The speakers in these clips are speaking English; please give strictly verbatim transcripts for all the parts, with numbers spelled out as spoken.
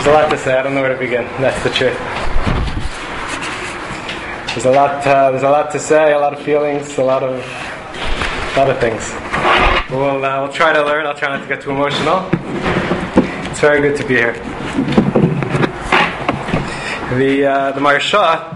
a lot to say. I don't know where to begin. That's the truth. There's a lot. Uh, there's a lot to say. A lot of feelings. A lot of, a lot of things. We'll, uh, we'll try to learn. I'll try not to get too emotional. It's very good to be here. The uh, the Maharsha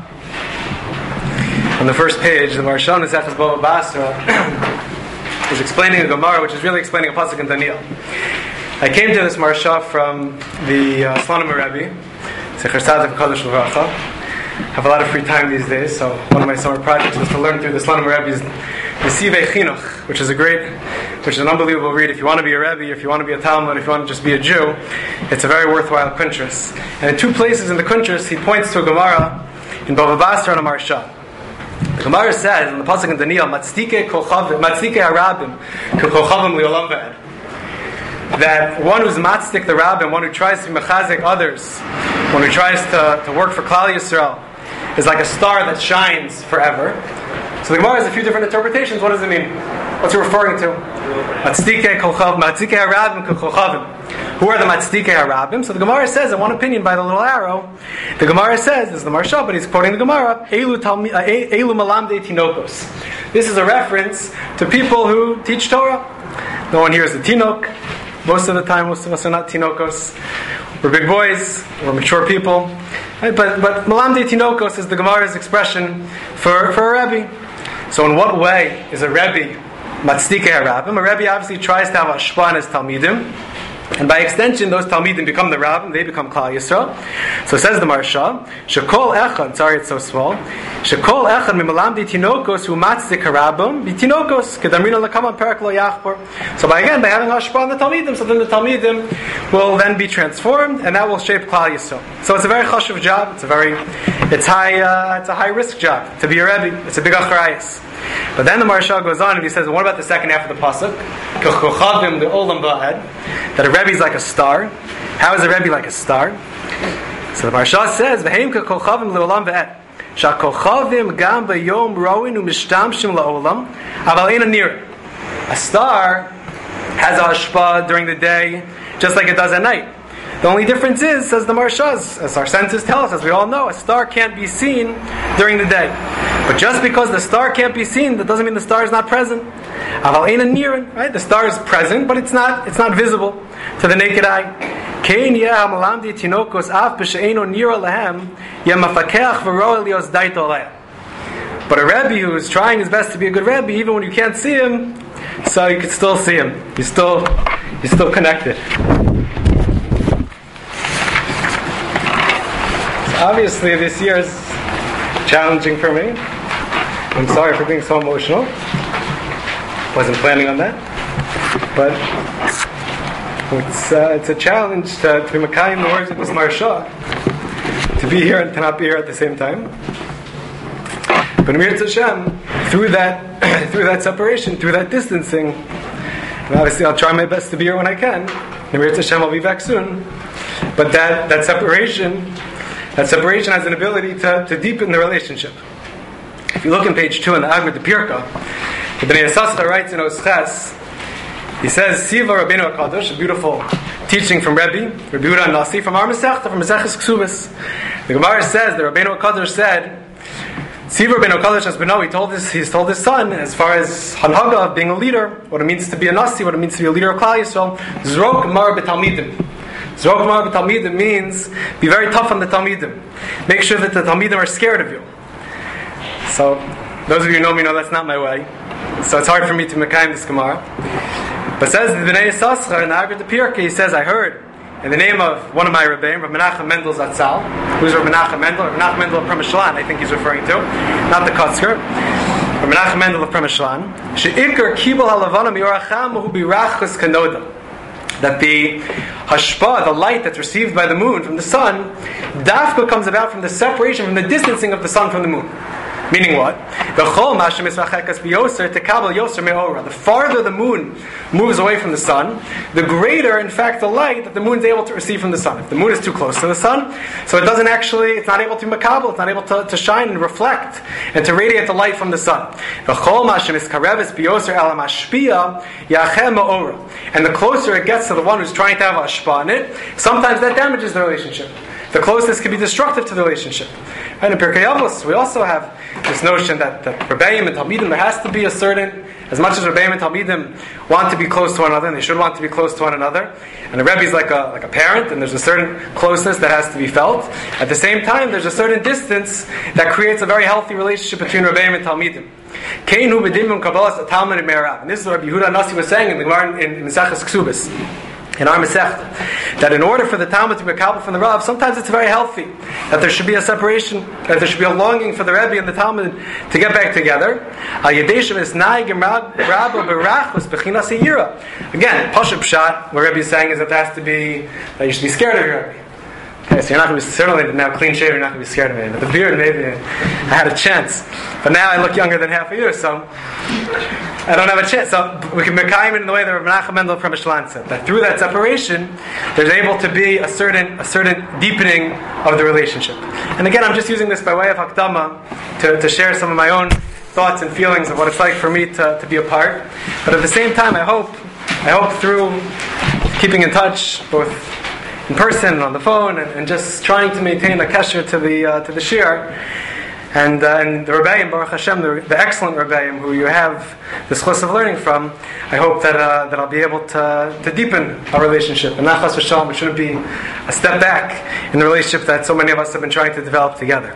on the first page, the Maharsha in Maseches Bava Basra is explaining a Gemara, which is really explaining a pasuk in Daniel. I came to this Maharsha from the uh, Slonim Rebbe, Zecher Tzadik V'Kadosh L'Vracha. I have a lot of free time these days, so one of my summer projects was to learn through the Slonim Rebbe's Nesivei Chinuch, which is a great, which is an unbelievable read. If you want to be a Rebbe, if you want to be a Talmud, if you want to just be a Jew, it's a very worthwhile Kuntras. And in two places in the Kuntras, he points to a Gemara in Bava Basra and a Maharsha. The Gemara says in the pasuk in Daniel, "Matzdike kochavim, matzdike harabim, kochavim liolam ve'ed." That one who's matzdik the rabbim, one who tries to mechazik others, one who tries to, to work for Klal Yisrael, is like a star that shines forever. So the Gemara has a few different interpretations. What does it mean? What's it referring to? Matzdike kochavim, matzdike harabim, kochavim. Who are the matzdike harabim? So the Gemara says, in one opinion by the little arrow, the Gemara says, this is the Maharsha, but he's quoting the Gemara, Eilu malamdei tinokos. This is a reference to people who teach Torah. No one here is a tinok. Most of the time, most of us are not tinokos. We're big boys. We're mature people. Right? But but malamdei tinokos is the Gemara's expression for, for a Rebbe. So in what way is a Rebbe matzdike harabim? A Rebbe obviously tries to have hashpah on his talmidim. And by extension, those Talmidim become the Rabbim, they become Klal Yisrael. So says the Maharsha, Shekol Echad, sorry it's so small, Shekol Echad mimalamdi tinokos hu matzik harabim, bitinokos, kedamrina lakama perak lo yachpor. So by again, by having hashpah on the Talmidim, so then the Talmidim will then be transformed, and that will shape Klal Yisrael. So it's a very chashuv job, it's a very, it's high, uh, it's a high risk job to be a Rebbe, it's a big acharayis. But then the Maharsha goes on and he says, well, what about the second half of the pasuk? Kochavim the olam ba'ed, that a Rebbe is like a star. How is a Rebbe like a star? So the Maharsha says, V'heim kochavim leolam ba'ed. Sha'kochavim gam b'yom roin u'mishtamshim la'olam aval ein anir. A star has a hashpah during the day, just like it does at night. The only difference is, says the Maharsha, as our senses tell us, as we all know, a star can't be seen during the day. But just because the star can't be seen, that doesn't mean the star is not present. Aval ein anirin, right? The star is present, but it's not it's not visible to the naked eye. Kein yeh hamalamdi tinokos af b'she'eino nira lahem yeh mafakech v'roa lios daito aleh. But a Rebbe who is trying his best to be a good Rebbe, even when you can't see him, so you can still see him. He's still he's still connected. Obviously, this year is challenging for me. I'm sorry for being so emotional. Wasn't planning on that, but it's uh, it's a challenge to, to be Makayim the words of this Maharsha, to be here and to not be here at the same time. But Mir Hashem, through that through that separation, through that distancing, and obviously I'll try my best to be here when I can. Mir Hashem, I'll be back soon. But that that separation. That separation has an ability to, to deepen the relationship. If you look in page two in the Agrit Pirka, the Bnei Yissaschar writes in Osches, he says, Siva Rabbeinu HaKadosh, a beautiful teaching from Rebbe, Rebbe Yehuda Nasi, from our Masechta, from Maseches Ksubas. The Gemara says that Rabbeinu HaKadosh said, Siva Rabbeinu HaKadosh has been know, he told his, he's told his son, as far as Hanhaga, of being a leader, what it means to be a Nasi, what it means to be a leader of Klal Yisrael, Zrok Mar B'Talmidim. Zrok Mar B'Talmidim means be very tough on the Talmidim. Make sure that the Talmidim are scared of you. So, those of you who know me know that's not my way. So it's hard for me to mekayim this Gemara. But says the Bnei Yissaschar in the Agrit Pirka, he says, I heard in the name of one of my Rebbeim, Rav Menachem Mendel Zatzal. Who's Rav Menachem Mendel? Rav Menachem Mendel of Premishlan, I think he's referring to, not the Kotzker. Rav Menachem Mendel of Premishlan. She'ikar kibul halavana mioracham hu birachas kanoda. That the hashpah, the light that's received by the moon from the sun, dafka comes about from the separation, from the distancing of the sun from the moon. Meaning what? The farther the moon moves away from the sun, the greater, in fact, the light that the moon is able to receive from the sun. If the moon is too close to the sun, so it doesn't actually, it's not able to makabel, it's not able to, to shine and reflect and to radiate the light from the sun. And the closer it gets to the one who's trying to have ashpa in it, sometimes that damages the relationship. The closeness can be destructive to the relationship. And in Pirkei Avos, we also have this notion that, that Rebbeim and Talmidim, there has to be a certain, as much as Rebbeim and Talmidim want to be close to one another, and they should want to be close to one another, and the Rebbe is like a, like a parent, and there's a certain closeness that has to be felt. At the same time, there's a certain distance that creates a very healthy relationship between Rebbeim and Talmidim. And this is what Rabbi Yehuda Nasi was saying in the Gemara in, in Maseches Ksubis, in our Masechta, that in order for the Talmud to be makabel from the Rav, sometimes it's very healthy that there should be a separation, that there should be a longing for the Rebbe and the Talmud to get back together. Again, Pashup Pshat, what Rebbe is saying is that there has to be, that you should be scared of your Rebbe. Okay, so you're not going to be, certainly now clean shaven, you're not going to be scared of me. But the beard, maybe I had a chance. But now I look younger than half a year, so I don't have a chance. So we can mekayim it in the way that Rav Menachem Mendel from Mishlan said, that through that separation, there's able to be a certain a certain deepening of the relationship. And again, I'm just using this by way of Hakdama to, to share some of my own thoughts and feelings of what it's like for me to, to be a part. But at the same time, I hope I hope through keeping in touch, both in person and on the phone, and, and just trying to maintain a kesher to the uh, to the shir, and uh, and the Rebbeim, Baruch Hashem, the, the excellent Rebbeim who you have this chus of learning from, I hope that uh, that I'll be able to to deepen our relationship, and not chas v'shalom, it shouldn't be a step back in the relationship that so many of us have been trying to develop together.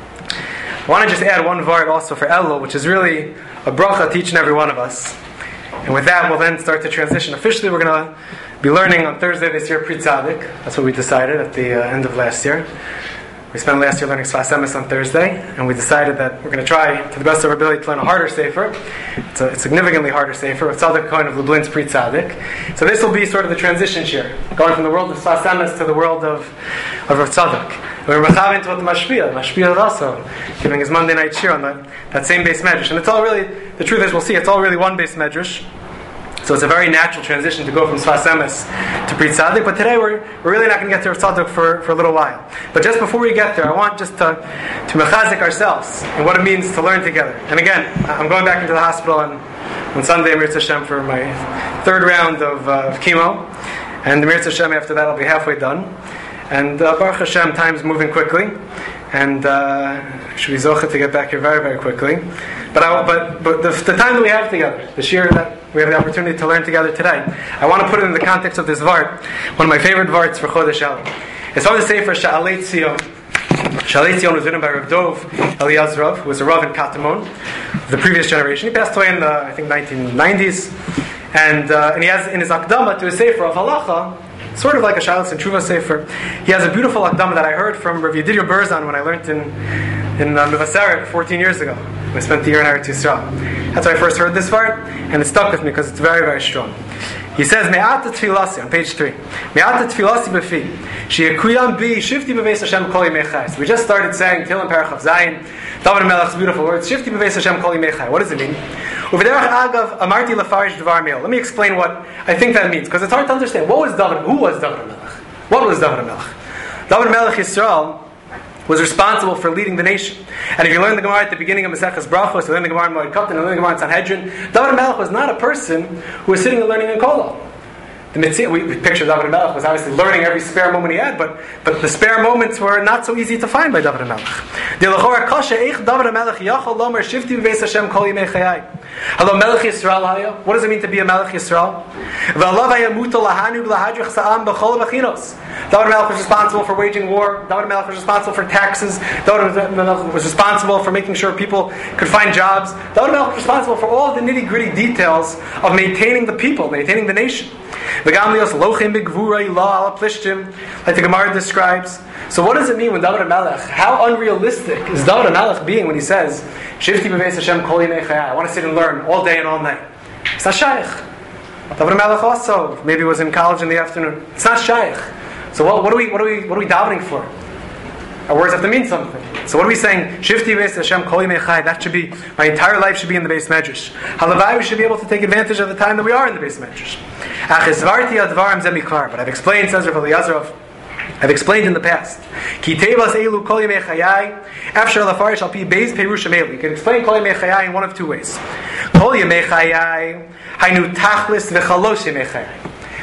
I want to just add one word also for Elul, which is really a bracha to each and every one of us, and with that we'll then start to transition. Officially, we're going to be learning on Thursday this year Pri Tzadik. That's what we decided at the uh, end of last year. We spent last year learning Sfas Emes on Thursday, and we decided that we're going to try, to the best of our ability, to learn a harder sefer. It's a, a significantly harder sefer, with Tzadok Cohen of Lublin's Pri Tzadik. So this will be sort of the transition year, going from the world of Sfas Emes to the world of of Rav Tzadok. We're mechav into what the Mashpia. Mashpia is also giving his Monday night shir on that, that same base medrash. And it's all really, the truth is, we'll see, it's all really one base medrash. So it's a very natural transition to go from Sfas Emes to Pri Tzadik. But today we're, we're really not going to get to Rav Tzadok for, for a little while. But just before we get there, I want just to, to mechazik ourselves and what it means to learn together. And again, I'm going back into the hospital on, on Sunday, Mirz Hashem, for my third round of, uh, of chemo. And the Mirz Hashem, after that, I'll be halfway done. And uh, Baruch Hashem, time's moving quickly. And uh, should be zocha to get back here very, very quickly. But I, but but the, the time that we have together, the shir that we have the opportunity to learn together today, I want to put it in the context of this vart, one of my favorite varts for Chodesh Elul. It's from the Sefer Sha'alei Tzion. Sha'alei Tzion was written by Rav Dov Eliazarov, who was a Rav in Katamon, the previous generation. He passed away in the, I think, nineteen nineties. And, uh, and he has in his Akdama to his Sefer of Halacha, sort of like a Shalos and Tshuva Sefer, he has a beautiful Akdama that I heard from Rav Yedidia Berzan when I learned in in uh, Mevaseret fourteen years ago. I spent the year in Eretz Yisrael. That's when I first heard this part, and it stuck with me because it's very, very strong. He says, Me'ata tefilasi, on page three. Me'ata tefilasi b'fi. She'ekuyam bi shifti b'veis Hashem kol yimei chai. So we just started saying, Tilim Parachav Zayin, David Melech's beautiful words, shifti b'veis Hashem kol yimei chai. What does it mean? U'v'derech agav amarti lefarish dvar me'il. Let me explain what I think that means, because it's hard to understand. What was David? Who was David Melech? What was David Melech? David Melech Yisrael was responsible for leading the nation. And if you learn the Gemara at the beginning of Maseches Brachos, you learn the Gemara in Moed Katan, you learn the Gemara in Sanhedrin, David Melech was not a person who was sitting and learning in Kollel. The mitzvah, we, we picture David Melech was obviously learning every spare moment he had, but but the spare moments were not so easy to find by David Melech. Hello, Melech Yisrael haya. What does it mean to be a Melech Yisrael? David Melech was responsible for waging war. David Melech was responsible for taxes. David Melech was responsible for making sure people could find jobs. David Melech was responsible for all the nitty-gritty details of maintaining the people, maintaining the nation. Like the Gemara describes. So what does it mean when David Melech, how unrealistic is David Melech being when he says, Shivti b'veis Hashem kol yimei chayai, I want to sit and learn all day and all night? It's not shaykh. David Melech also maybe was in college in the afternoon. It's not shaykh. So what, what are we what are we what are we davening for? Our words have to mean something. So what are we saying? Shifti Beis Hashem Kol Yimei Chai. That should be, my entire life should be in the Beis Medrash. Halavai, we should be able to take advantage of the time that we are in the Beis Medrash. Achizvarti advarim zemikar. But I've explained, says Rav Eliyazarov, I've explained in the past. Ki tevas elu kol yemei chayai, afshar lafarish al pi beis perushim elu. You can explain kol yemei chayai in one of two ways. Kol yemei chayai, hainu tachlis v'chalosh yemei chayai.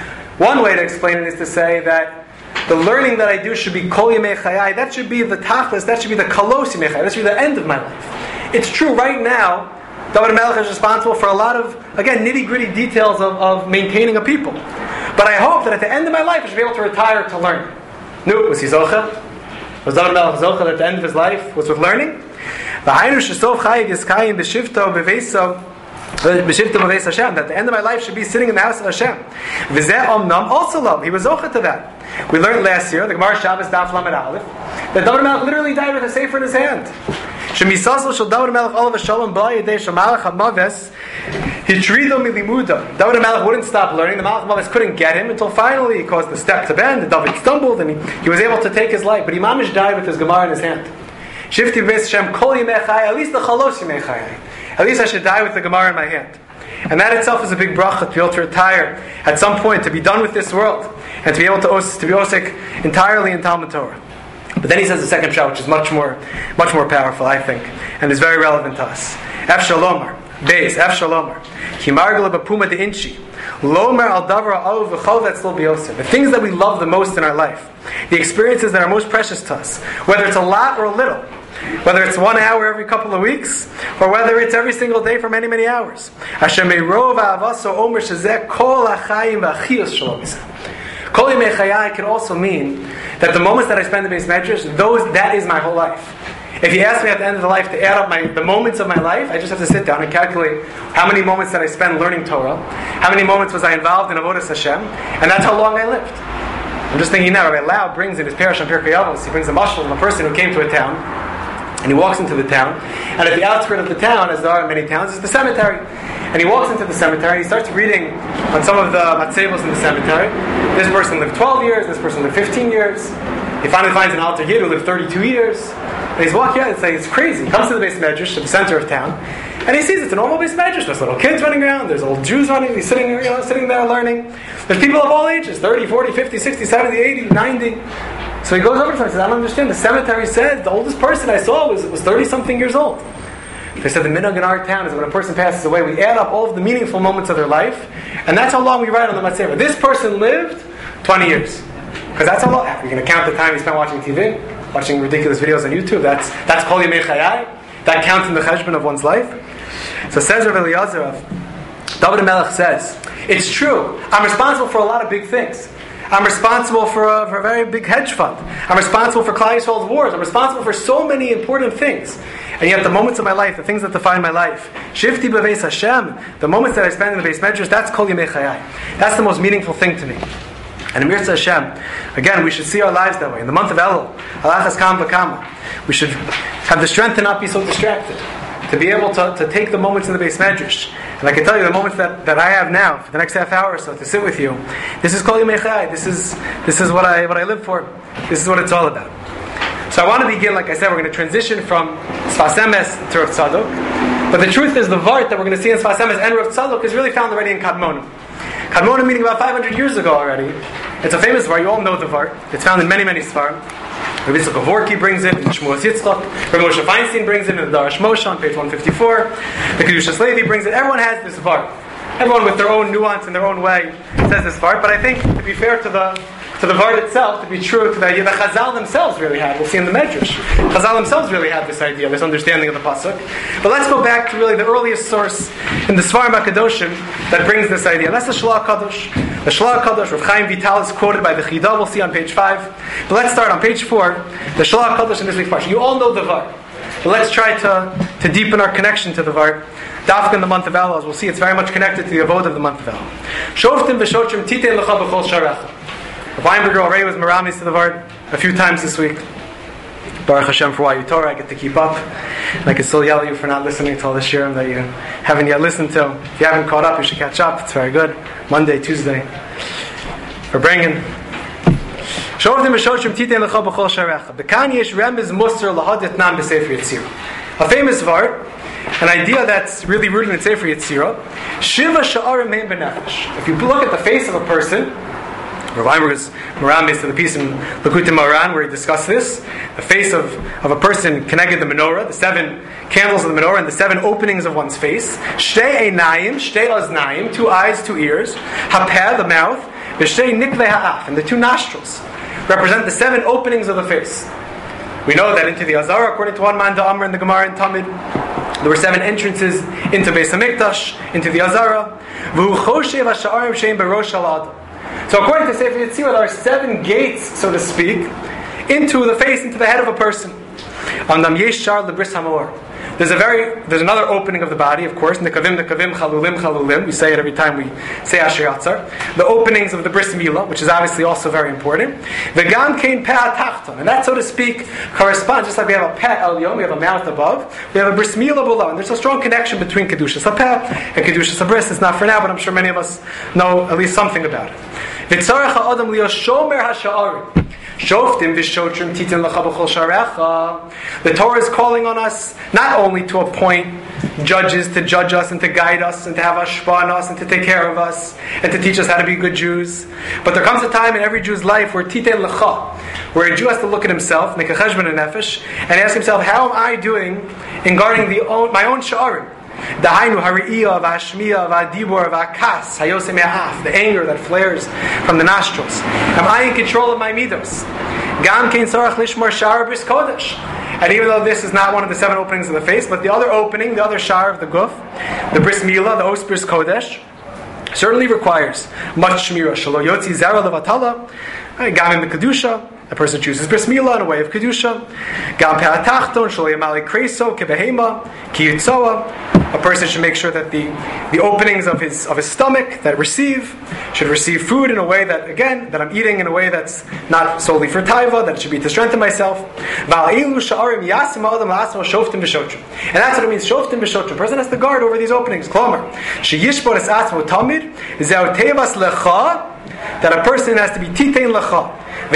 One way to explain it is to say that the learning that I do should be kol yemei chayai. That should be the tachlis. That should be the kalos yemei chayai. That should be the end of my life. It's true right now. David Melech is responsible for a lot of, again, nitty-gritty details of, of maintaining a people. But I hope that at the end of my life, I should be able to retire to learn. No, was he zocha? Was David Melech zocha at the end of his life? Was with learning? V'hainu shesov chayiv yiskayim b'shivto b'veiso b'shivto b'veis Hashem. That at the end of my life should be sitting in the house of Hashem. V'zeh omnam also love. He was zocha to that. We learned last year, the Gemara Shabbos Daf Lamed Aleph, that David Melech literally died with a sefer in his hand. Shemisasol shel David Melech olav shalom ba'yedei shemalach hamaves hitrido milimuda. David Melech wouldn't stop learning. The Malach Hamaves couldn't get him until finally he caused the step to bend. And David stumbled and he, he was able to take his life. But Imamish died with his Gemara in his hand. Shifti Beis Hashem kol yimei chayai. At least the chalos yimei chayai. At least I should die with the Gemara in my hand. And that itself is a big bracha to be able to retire at some point, to be done with this world, and to be able to os, to be osik entirely in Talmud Torah. But then he says the second shot, which is much more, much more powerful, I think, and is very relevant to us. Ef shalomar, beis, ef shalomar, kimargala b'puma de inchi, lomer al davar al v'chol v'etzlo b'yosef. The things that we love the most in our life, the experiences that are most precious to us, whether it's a lot or a little, whether it's one hour every couple of weeks, or whether it's every single day for many, many hours. Hashem meirov ha'avaso omer shezeh kol ha'chayim v'achiyos shalom yisrael. Kol yimei chayai can also mean that the moments that I spend in the Beis Medrash, those, that is my whole life. If you ask me at the end of the life to add up my, the moments of my life, I just have to sit down and calculate how many moments did I spend learning Torah, how many moments was I involved in Avodas Hashem, and that's how long I lived. I'm just thinking now, Rabbi Lau brings in his Parish on Pirkei Avos, he brings a mashal of a person who came to a town, and he walks into the town, and at the outskirts of the town, as there are in many towns, is the cemetery. And he walks into the cemetery, he starts reading on some of the matzevos in the cemetery. This person lived twelve years, this person lived fifteen years. He finally finds an alter Yid who lived thirty-two years. And he's walking out and saying, it's crazy. He comes to the Beis Medrash, at the center of town, and he sees it's a normal Beis Medrash. There's little kids running around, there's old Jews running, he's sitting, you know, sitting there learning. There's people of all ages, thirty, forty, fifty, sixty, seventy, eighty, ninety. So he goes over to him and says, I don't understand. The cemetery said the oldest person I saw was was thirty-something years old. They said the minhag in our town is when a person passes away, we add up all of the meaningful moments of their life, and that's how long we write on the Matzeva. This person lived twenty years. Because that's how long. You're going to count the time he spent watching T V, watching ridiculous videos on YouTube. That's that's kol yimei chayai. That counts in the cheshbon of one's life. So says Rav Eliyazarov, David Melech says, it's true. I'm responsible for a lot of big things. I'm responsible for a, for a very big hedge fund. I'm responsible for Klal Yisrael's wars. I'm responsible for so many important things. And yet the moments of my life, the things that define my life, Shifti b'veis Hashem, the moments that I spend in the Beis Medrash, that's kol yimei chayai. That's the most meaningful thing to me. And Amir Hashem, again, we should see our lives that way. In the month of Elul, Alachas Kam V'Kama, we should have the strength to not be so distracted, to be able to, to take the moments in the Beis Medrash. And I can tell you, the moments that, that I have now, for the next half hour or so, to sit with you, this is kol yimei chayai. This is this is what I what I live for. This is what it's all about. So I want to begin, like I said, we're going to transition from Sfas Emes to Rav Tzadok. But the truth is, the Vart that we're going to see in Sfas Emes and Rav Tzadok is really found already in Kadmonim. Kadmonim meaning about five hundred years ago already. It's a famous Vart, you all know the Vart. It's found in many, many Sfarim. Rabbi Yitzchak Kevorki brings it in Shmuel Yitzchak. Rabbi Moshe Feinstein brings it in the Darash Moshe on page one fifty-four. The Kedushas Levi brings it. Everyone has this Vart. Everyone with their own nuance and their own way says this Vart. But I think, to be fair to the to the Vart itself, to be true to the idea that Chazal themselves really had. We'll see in the Medrash. Chazal themselves really had this idea, this understanding of the Pasuk. But let's go back to really the earliest source in the Svarim HaKadoshim that brings this idea. That's the Shlah HaKadosh. The Shlah HaKadosh, Rav Chaim Vital is quoted by the Chida, we'll see on page five. But let's start on page four, the Shlah HaKadosh in this week's Parsha. You all know the Vart. But let's try to, to deepen our connection to the Vart. Dafka in the month of Elul, as we'll see, it's very much connected to the Avod of the month of Elul. Shoftim v'shotrim titein lecha b'chol sharecha. Weinberger already was Meramis to the Vart a few times this week. Baruch Hashem for why you Torah, I get to keep up. And I can still yell at you for not listening to all the shirim that you haven't yet listened to. If you haven't caught up, you should catch up. It's very good. Monday, Tuesday. For bringing. Shoftim v'shochrim titein lecha b'chol sharecha. B'kan yesh remez musar lahadit nam b'sefer Yetzirah. A famous vart, an idea that's really rooted in Sefer Yetzirah. Shiva sha'arim hein b'nefesh. If you look at the face of a person, Rav Weinberg's Moran based on the piece in Likutei Moharan where he discussed this, the face of, of a person connected to the menorah, the seven candles of the menorah, and the seven openings of one's face. Shtei einayim, shtei oznayim, two eyes, two ears. Hapeh, the mouth. V'shtei nikvei ha'af, and the two nostrils represent the seven openings of the face. We know that into the Azara, according to one man, the Amr and the Gemara and Tamid, there were seven entrances into Beis Hamikdash, into the Azara. V'hu choshev ha'sha'arim she'im berosh ha'adam. So according to Sefer Yetzirah, there are seven gates, so to speak, into the face, into the head of a person. Andam yesh shar lebris hamor. There's a very, there's another opening of the body, of course. Nekavim, nekavim, chalulim, chalulim. We say it every time we say Asher Yatzar. The openings of the bris milah, which is obviously also very important. V'gam kein peh atachton, and that, so to speak, corresponds. Just like we have a peh elyon, we have a mouth above, we have a bris milah below, and there's a strong connection between kedushas hapeh and kedushas habris. It's not for now, but I'm sure many of us know at least something about it. V'tzarech ha'adam liyo shomer ha'sha'arim. Shoftim v'shotrim titin lecha b'chol sharecha. The Torah is calling on us not only to appoint judges to judge us and to guide us and to have ashpa on us and to take care of us and to teach us how to be good Jews, but there comes a time in every Jew's life where titin lecha, where a Jew has to look at himself, make a cheshbon nefesh, and ask himself, how am I doing in guarding the own, my own sha'arim? Dahainu hari'iyah v'ashmiyah v'adibur v'akas hayosem ya'af, the anger that flares from the nostrils. Am I in control of my midos? Gam kein tzarach lishmar sha'ar bris kodesh. And even though this is not one of the seven openings of the face, but the other opening, the other sha'ar of the guf, the bris milah, the os bris kodesh, certainly requires much shmira. Shelo yotzi zera levatala, gam in the kedusha. A person chooses bris milah in a way of kedusha. Gam pe'atachton shelo yamali kreso kebehema ki yitzoa. A person should make sure that the, the openings of his of his stomach that receive should receive food in a way that, again, that I'm eating in a way that's not solely for taiva, that it should be to strengthen myself. And that's what it means, shoftim b'shotrim. A person has to guard over these openings. That a person has to be titein lecha.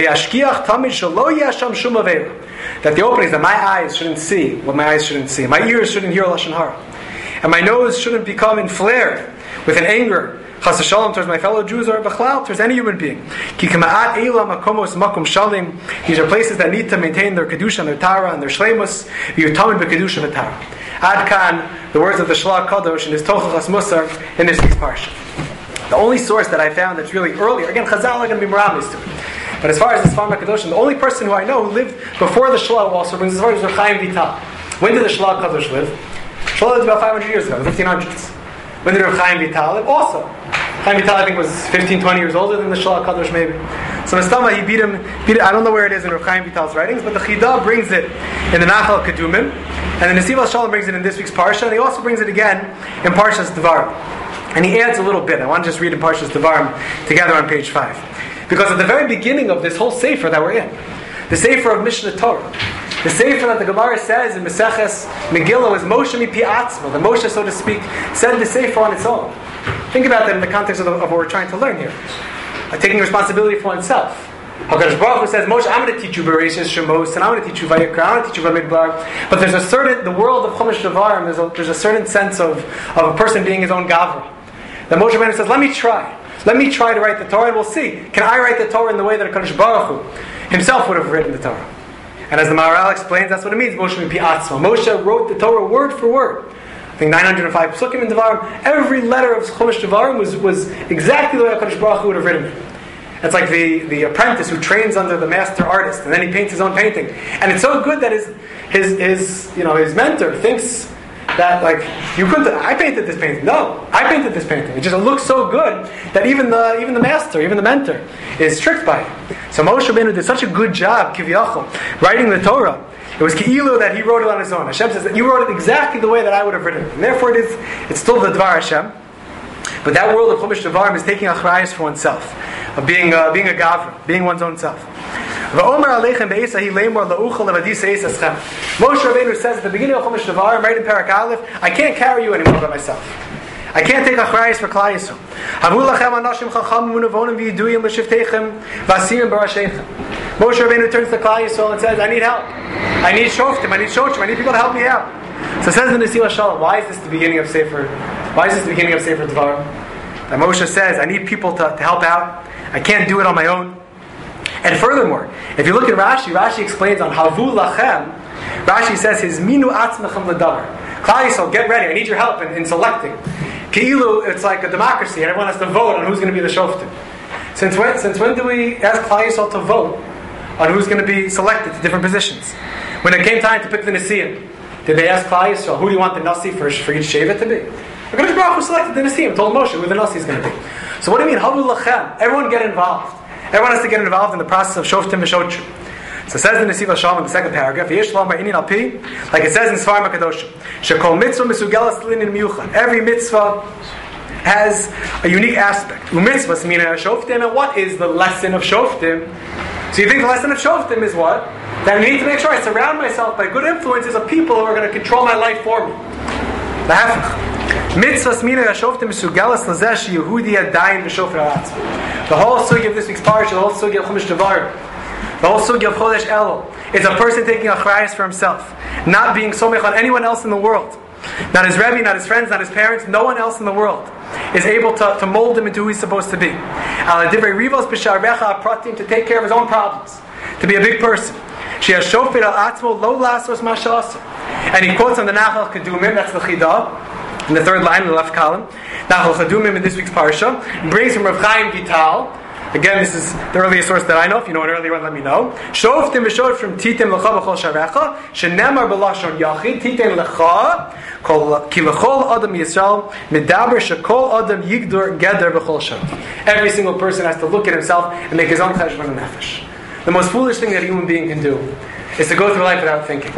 That the openings, that my eyes shouldn't see what my eyes shouldn't see. My ears shouldn't hear lashon hara. And my nose shouldn't become inflared with an anger, chas v'shalom, towards my fellow Jews or b'chlal, towards any human being. Ki kama'at eila makomos makom shalim. These are places that need to maintain their kedusha and their tara and their shleimus. V'yutamid b'kedusha v'tara. Ad kan, the words of the Shlach Kadosh in his Tochachas Musar in this week's parsha. The only source that I found that's really earlier, again, Chazal are going to be meramis to it. But as far as the Sfar HaKadoshim, the only person who I know who lived before the Shlach also brings as far as Rav Chaim Vital. When did the Shlach Kadosh live? Shlach lived about five hundred years ago, the fifteen hundreds. When did Rav Chaim Vital live? Also. Chaim Vital, I think, was fifteen, twenty years older than the Shlach Kadosh, maybe. So Mestama, he beat him, beat it, I don't know where it is in Rav Chaim Vital's writings, but the Chidah brings it in the Nachal Kedumim, and the Nesiv Shalom brings it in this week's Parsha, and he also brings it again in Parshas Devarim. And he adds a little bit. I want to just read in Parshas Devarim together on page five. Because at the very beginning of this whole Sefer that we're in, the Sefer of Mishnah Torah, the Sefer that the Gemara says in Meseches Megillah is Moshe mi pi atzmo, the Moshe, so to speak, said the Sefer on its own. Think about that in the context of, the, of what we're trying to learn here. Uh, taking responsibility for oneself. HaKadosh Baruch Hu says, Moshe, I'm going to teach you Bereshis Shemos, and I'm going to teach you Vayikra, I'm going to teach you Bamidbar. But there's a certain, the world of Chumash Devarim, there's a, there's a certain sense of, of a person being his own Gavra. The Moshe Rabbeinu says, let me try. Let me try to write the Torah, and we'll see. Can I write the Torah in the way that HaKadosh Baruch Hu himself would have written the Torah? And as the Maharal explains, that's what it means, Moshe mi pi atzmo. Moshe wrote the Torah word for word. I think nine hundred five psukim in Devarim. Every letter of Chumash Devarim was, was exactly the way HaKadosh Baruch Hu would have written it. It's like the, the apprentice who trains under the master artist, and then he paints his own painting. And it's so good that his his his you know his mentor thinks that, like, you couldn't. I painted this painting. No, I painted this painting. It just looks so good that even the even the master, even the mentor, is tricked by it. So Moshe Rabbeinu did such a good job, Kiviyachol, writing the Torah. It was Ki'ilu that he wrote it on his own. Hashem says that you wrote it exactly the way that I would have written it, and therefore it is. It's still the Dvar Hashem. But that world of Chumash Devarim is taking achrayus for oneself, of being uh, being a gavra, being one's own self. Moshe Rabbeinu says at the beginning of Chumash Devarim, right in Parak Aleph, I can't carry you anymore by myself. I can't take achrayus for Klal Yisrael. Moshe Rabbeinu turns to Klal Yisrael and says, I need help. I need shoftim, I need shoshim, I need people to help me out. So it says in the Nesil HaShalom, why is this the beginning of Sefer? Why is this the beginning of Sefer Devarim? That Moshe says, I need people to, to help out. I can't do it on my own. And furthermore, if you look at Rashi, Rashi explains on Havu Lachem, Rashi says, his minu atzmechem l'davar. Klal Yisrael, get ready, I need your help in, in selecting. Keilu, it's like a democracy, and everyone has to vote on who's going to be the shoftim. Since when, since when do we ask Klal Yisrael to vote on who's going to be selected to different positions? When it came time to pick the Nesiim, did they ask Klal Yisrael, who do you want the Nasi for, for each Shevet to be? HaKadosh Baruch Hu selected the Nesiim, told Moshe who the Nasi is going to be. So what do you mean, Havu Lachem? Everyone get involved. Everyone has to get involved in the process of Shoftim v'Shotrim. So it says in the Nesil HaShalom in the second paragraph, like it says in Sfarim HaKadoshim, Shekol mitzvah misugelas linin miyuchad. Every mitzvah has a unique aspect. Umitzvah mina shoftim, and what is the lesson of Shoftim? So you think the lesson of Shoftim is what? That I need to make sure I surround myself by good influences of people who are going to control my life for me. The hafech. Mitzvah mina shoftim misugelas lazesh Yehudi adayin v'shofar ha'atzma. The whole sugi of this week's parsha, the whole sugi of Chumash Devarim, the whole sugi of Chodesh Elul, is a person taking a achrayus for himself, not being somech on anyone else in the world. Not his Rebbe, not his friends, not his parents, no one else in the world is able to, to mold him into who he's supposed to be. Al divrei rivos b'sharbecha pratim, to take care of his own problems, to be a big person. She has shofet al atzmo lo lasos mashasa. And he quotes on the Nachal Kedumim, that's the Chidah, in the third line in the left column. Nachal Kedumim in this week's parsha brings from Rav Chaim Vital. Again, this is the earliest source that I know. If you know an earlier one, let me know. Shoftim v'shoftim from titim lecha b'chol sharecha shenemar b'lashon yachid titim lecha kol ki lechol adam Yisrael medaber shekol adam yigdur geder b'chol shem. Every single person has to look at himself and make his own cheshbon nefesh. The most foolish thing that a human being can do is to go through life without thinking.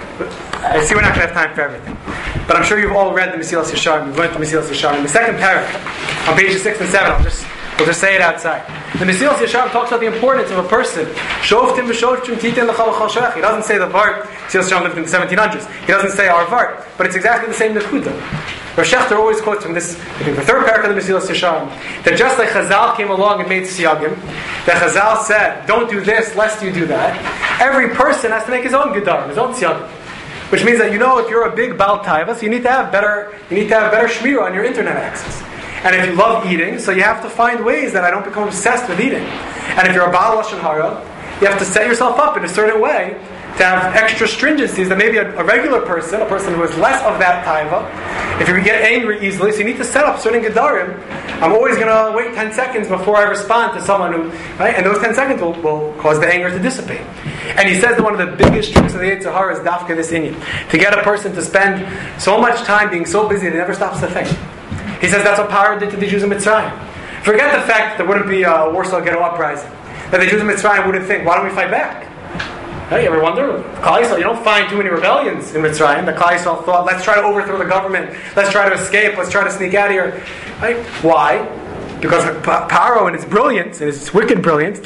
I see we're not going to have time for everything, but I'm sure you've all read the Mesilas Yesharim. You've learned the Mesilas Yesharim. In the second paragraph, on pages six and seven, I'll just We'll just say it outside. The Mesilas Yesharim talks about the importance of a person. Shoftim v'shoftim titin l'chal l'chal sharech. He doesn't say the Vart. Mesilas Yesharim lived in the seventeen hundreds. He doesn't say our Vart, but it's exactly the same Nekuda. Rav Shechter always quotes from this, I think the third paragraph of the Mesilas Yesharim, that just like Chazal came along and made siyagim, that Chazal said, don't do this lest you do that, every person has to make his own gedarim, his own siyagim. Which means that, you know, if you're a big Baal Taivas, you need to have better, you need to have better shmira on your internet access. And if you love eating, so you have to find ways that I don't become obsessed with eating. And if you're a Baal Lashon Hara, you have to set yourself up in a certain way to have extra stringencies that maybe a, a regular person, a person who is less of that taiva, if you get angry easily, so you need to set up certain gedarim. I'm always going to wait ten seconds before I respond to someone who, right? And those ten seconds will, will cause the anger to dissipate. And he says that one of the biggest tricks of the Yetzer Hara is dafka this inyan, to get a person to spend so much time being so busy that he never stops to think. He says that's what Paro did to the Jews in Mitzrayim. Forget the fact that there wouldn't be a Warsaw Ghetto uprising. That the Jews in Mitzrayim wouldn't think, why don't we fight back? Hey, you ever wonder? Klal Yisrael, you don't find too many rebellions in Mitzrayim. The Klal Yisrael thought, let's try to overthrow the government. Let's try to escape. Let's try to sneak out of here. Right? Why? Because Paro, in his brilliance, in his wicked brilliance,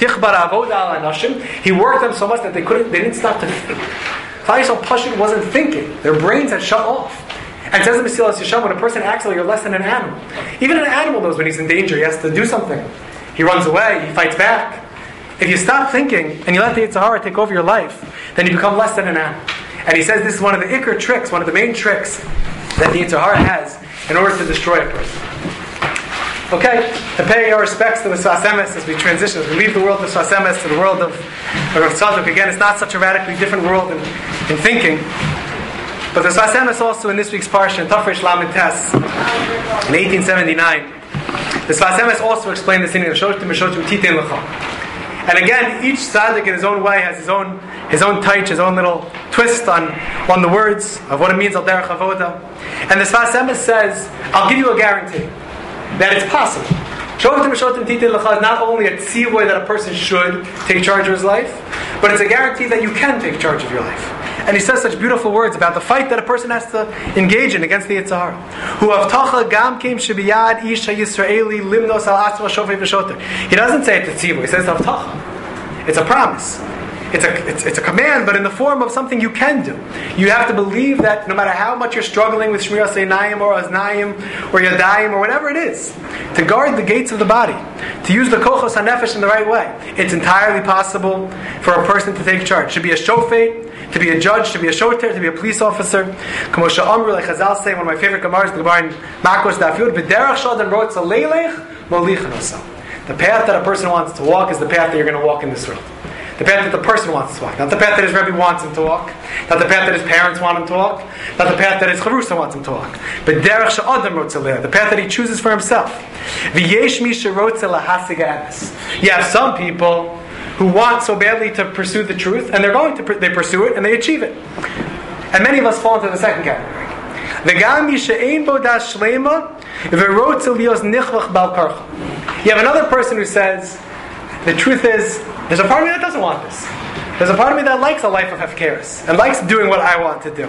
he worked them so much that they couldn't, they didn't stop to think. Klal Yisrael Pashut wasn't thinking. Their brains had shut off. And it says in Mesilas Yesharim, when a person acts like you're less than an animal. Even an animal knows when he's in danger, he has to do something. He runs away, he fights back. If you stop thinking and you let the Yetzer Hara take over your life, then you become less than an animal. And he says this is one of the ikr tricks, one of the main tricks that the Yetzer Hara has in order to destroy a person. Okay, to pay our respects to the Sfas Emes as we transition, as we leave the world of Sfas Emes to the world of Rav Tzadok. Again, it's not such a radically different world in, in thinking. But the Sfas Emes also in this week's parsha, in Tafresh Lamed Tes, in eighteen seventy-nine, the Sfas Emes also explained this in Shoftim v'Shoftim Titin Lecha. And again, each tzaddik in his own way has his own his own touch, his own little twist on, on the words of what it means al derech avoda. And the Sfas Emes says, I'll give you a guarantee that it's possible. Shoftim v'Shoftim Titin Lecha is not only a tzivoy that a person should take charge of his life, but it's a guarantee that you can take charge of your life. And he says such beautiful words about the fight that a person has to engage in against the Yetzer Hara. Hu avtacha gam keim shebiyad ish ha'Yisraeli limnos al atzma shofei v'shoter. He doesn't say it's a tzivur, he says avtacha. It's a promise. it's a it's, it's a command, but in the form of something you can do. You have to believe that no matter how much you're struggling with Shmiras Einayim or Aznayim or Yadayim or whatever it is, to guard the gates of the body, to use the Kochos HaNefesh in the right way, it's entirely possible for a person to take charge. To be a shofet, to be a judge, to be a shoter, to be a police officer. K'mo she'amru, like Chazal say, one of my favorite Gemaras, the Gemara in Makos Daf Yud, B'derach sh'adam rotza leilech, molichan osam. The path that a person wants to walk is the path that you're going to walk in this world. The path that the person wants to walk. Not the path that his Rebbe wants him to walk. Not the path that his parents want him to walk. Not the path that his Charusa wants him to walk. But derech she'adam rotza leilech, the path that he chooses for himself. V'yesh mi she'rotza lahasig emes. You have some people who want so badly to pursue the truth, and they're going to, they pursue it, and they achieve it. And many of us fall into the second category. V'gam mi she'ein bo das shlema, v'rotza lios nichlach bal karcha. You have another person who says, the truth is, there's a part of me that doesn't want this. There's a part of me that likes a life of hefkeris, and likes doing what I want to do.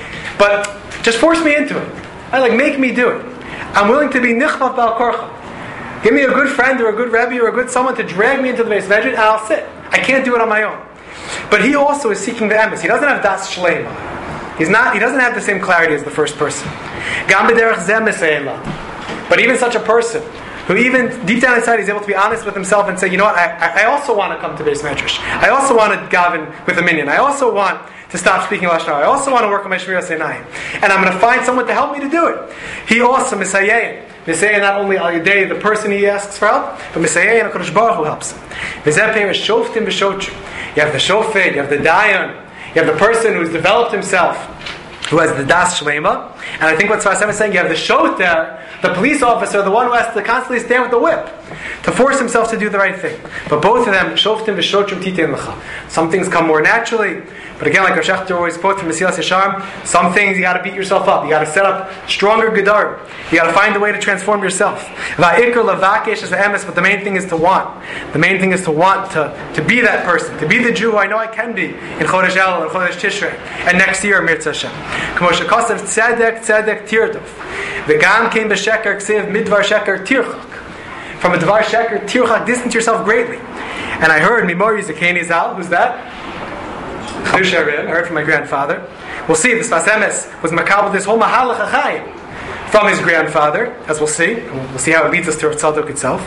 But just force me into it. I like, make me do it. I'm willing to be nichlach bal karcha. Give me a good friend or a good Rebbe or a good someone to drag me into the Beis Medrash, and I'll sit. I can't do it on my own. But he also is seeking the emes. He doesn't have das shlema. He's not. He doesn't have the same clarity as the first person. Gam b'derech zeh meseilah. But even such a person, who even deep down inside is able to be honest with himself and say, you know what, I, I also want to come to Beis Medrash. I also want to gavin with a minyan. I also want to stop speaking Lashon Hara. I also want to work on my Shmiras Einayim. And I'm going to find someone to help me to do it. He also, Misayeh. Misayeh not only al yedei, the person he asks for help, but Misayeh and HaKadosh Baruch Hu helps him. V'zeh peir shoftim v'shotrim. You have the shofet, you have the dayan, you have the person who's developed himself, who has the das shlema. And I think what Sfas Emes is saying, you have the shoter, the police officer, the one who has to constantly stand with the whip to force himself to do the right thing. But both of them, shoftim v'shotrim titein lecha. Some things come more naturally. But again, like our Shechter always quotes from Mesilas Yesharim, some things you got to beat yourself up. You got to set up stronger gedarim. You got to find a way to transform yourself. Va'ikr levakesh is the emes, but the main thing is to want. The main thing is to want to, to be that person, to be the Jew who I know I can be in Chodesh Elul and Chodesh Tishrei, and next year Mirza Hashem. K'mo shekasav tzedek tzedek tirdov. V'gam came b'sheker ksiv midvar sheker tirchak. From a dvar sheker tirchak, distance yourself greatly. And I heard Mimori Zakeni Zal, who's that? I heard from my grandfather. We'll see, the Sfas Emes was makabel this whole mahalach achayim from his grandfather, as we'll see. We'll see how it leads us to Tzadok itself.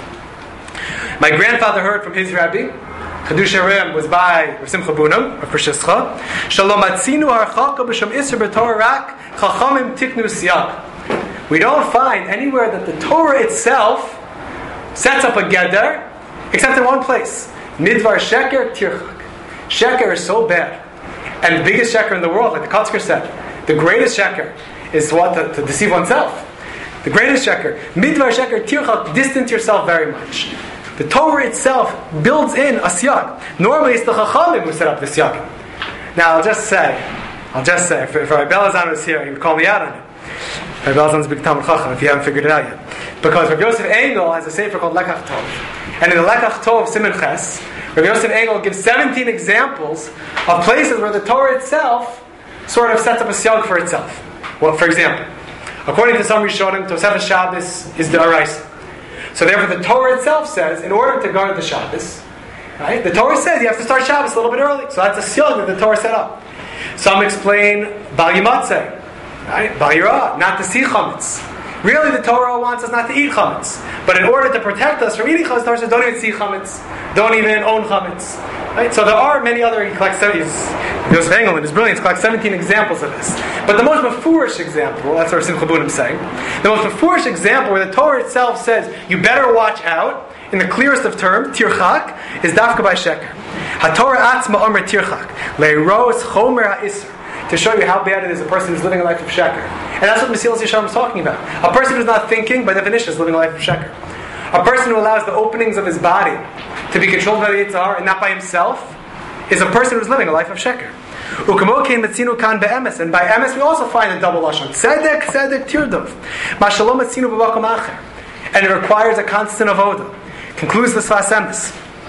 My grandfather heard from his rabbi. Chedush Harim was by Rav Simcha Bunam of Pershischa. Shalom atzinu harchaka b'shem isser b'torah rak chachamim tiknu siyag. We don't find anywhere that the Torah itself sets up a geder, except in one place. Midvar sheker tirchak. Sheker is so bad. And the biggest sheker in the world, like the Kotzker said, the greatest sheker is what? To, to deceive oneself. The greatest sheker. Midvar sheker tirchak, distance yourself very much. The Torah itself builds in a siyag. Normally it's the Chachamim who set up the siyag. Now I'll just say, I'll just say, if, if Rabbi Belazan was here, he would call me out on it. Rabbi Belazan's a big Talmud Chacham, if you haven't figured it out yet. Because Rabbi Yosef Engel has a sefer called Lekach Tov. And in the Lekach Tov, Siman Ches, Rabbi Yosef Engel gives seventeen examples of places where the Torah itself sort of sets up a siyag for itself. Well, for example, according to some Rishonim, Tosefes Shabbos is the Araisa. So therefore the Torah itself says, in order to guard the Shabbos, right, the Torah says you have to start Shabbos a little bit early. So that's a siyag that the Torah set up. Some explain Bal Yimatzeh, right, Bal Yirah, not to see chametz. Really, the Torah wants us not to eat chametz. But in order to protect us from eating chametz, the Torah says, don't even see chametz. Don't even own chametz. Right? So there are many other, he collects, Yosef Engel in his brilliance collects seventeen examples of this. But the most mefurish example, that's what Simcha Bunim is saying, the most mefurish example where the Torah itself says, you better watch out, in the clearest of terms, tirchak, is dafka by sheker. HaTorah atzma omer tirchak, leiros chomer ha'isr. To show you how bad it is a person who's living a life of sheker. And that's what Mesilas Yesharim is talking about. A person who's not thinking, by definition, is living a life of sheker. A person who allows the openings of his body to be controlled by the Yetzer Hara and not by himself is a person who's living a life of sheker. Ukamo kein metzinu kan be'emes. And by emes we also find a double lashon. Tzedek, tzedek, tirdov. Ma shalom metzinu b'makom acher. And it requires a constant avoda. Concludes the Sfas Emes.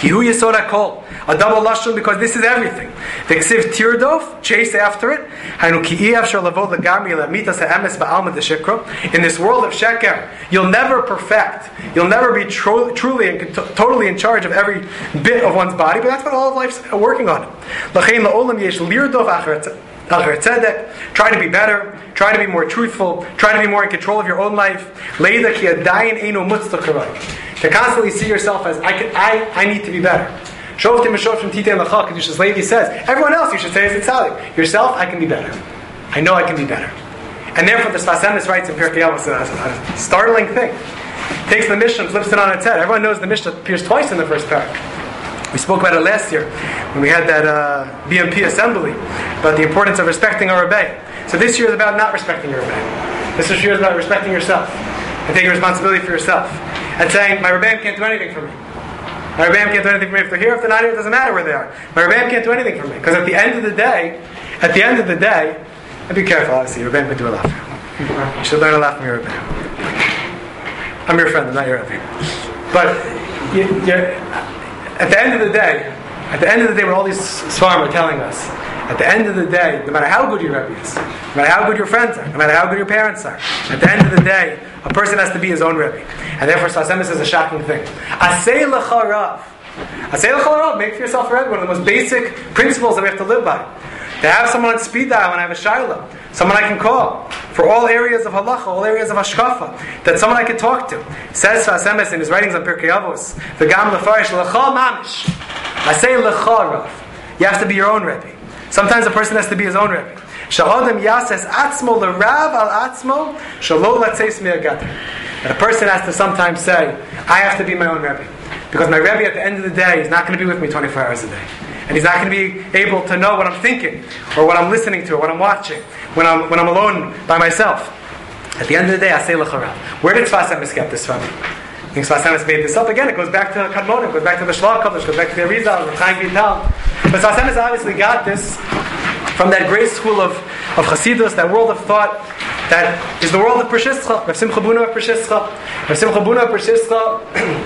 Kihu Yesod HaKol, a double lashon because this is everything. V'ksiv tirdof, chase after it. Hainu ki iyavshar lavod legamri lamitas ha'emes ba'alma deshikra. In this world of sheker, you'll never perfect. You'll never be tro- truly and to- totally in charge of every bit of one's body. But that's what all of life's working on. L'chein la'olam yesh lirdof acher tzedek. Try to be better. Try to be more truthful. Try to be more in control of your own life. Leida ki adayin eino mutztakarai. To constantly see yourself as I, can, I, I need to be better. Shoftim Meshoftim Titei Lachak, Kedushas Levi says, everyone else you should say is a tzaddik. Yourself, I can be better. I know I can be better. And therefore the Sfas Emes writes in Pirkei Avos a, a startling thing. Takes the Mishnah, flips it on its head. Everyone knows the Mishnah appears twice in the first parak. We spoke about it last year when we had that uh, B M P assembly about the importance of respecting our Rebbe. So this year is about not respecting your Rebbe. This year is about respecting yourself and taking responsibility for yourself. And saying, my Rebbeim can't do anything for me. My Rebbeim can't do anything for me. If they're here, if they're not here, it doesn't matter where they are. My Rebbeim can't do anything for me. Because at the end of the day, at the end of the day, and be careful, obviously, your Rebbeim can do a lot for you. You should learn a lot from your Rebbeim. I'm your friend, I'm not your Rebbeim. But you, you're, at the end of the day, at the end of the day, what all these Svarim are telling us, at the end of the day, no matter how good your Rebbe is, no matter how good your friends are, no matter how good your parents are, at the end of the day, a person has to be his own Rebbe. And therefore, Sfas Emes is a shocking thing. Asei lecha rav. Asei lecha rav. Make for yourself a Rebbe. One of the most basic principles that we have to live by. To have someone on speed dial when I have a shayla. Someone I can call. For all areas of halacha, all areas of hashkafa. That someone I can talk to. Says Sfas Emes in his writings on Pirkei Avos, V'gam lefarish lecha mamish. Asei lecha rav. You have to be your own Rebbe. Sometimes a person has to be his own Rebbe. Sha'odem yases atzmo l'rav al atzmo shalo latzeis mi'agater. That a person has to sometimes say, I have to be my own Rebbe. Because my Rebbe at the end of the day is not going to be with me twenty-four hours a day. And he's not going to be able to know what I'm thinking, or what I'm listening to, or what I'm watching, when I'm when I'm alone by myself. At the end of the day, I say l'charav. Where did Sfas Emes get this from? I think Sfas Emes made this up again. It goes back to Kadmonim, it goes back to the Shlach Kodesh, it goes back to the Arizal, the Chaim Vital. But Sfas Emes obviously got this from that great school of, of Chassidus, that world of thought, that is the world of Pershischa, Rav Simcha Buna of Pershischa, Rav Simcha Buna of Pershischa,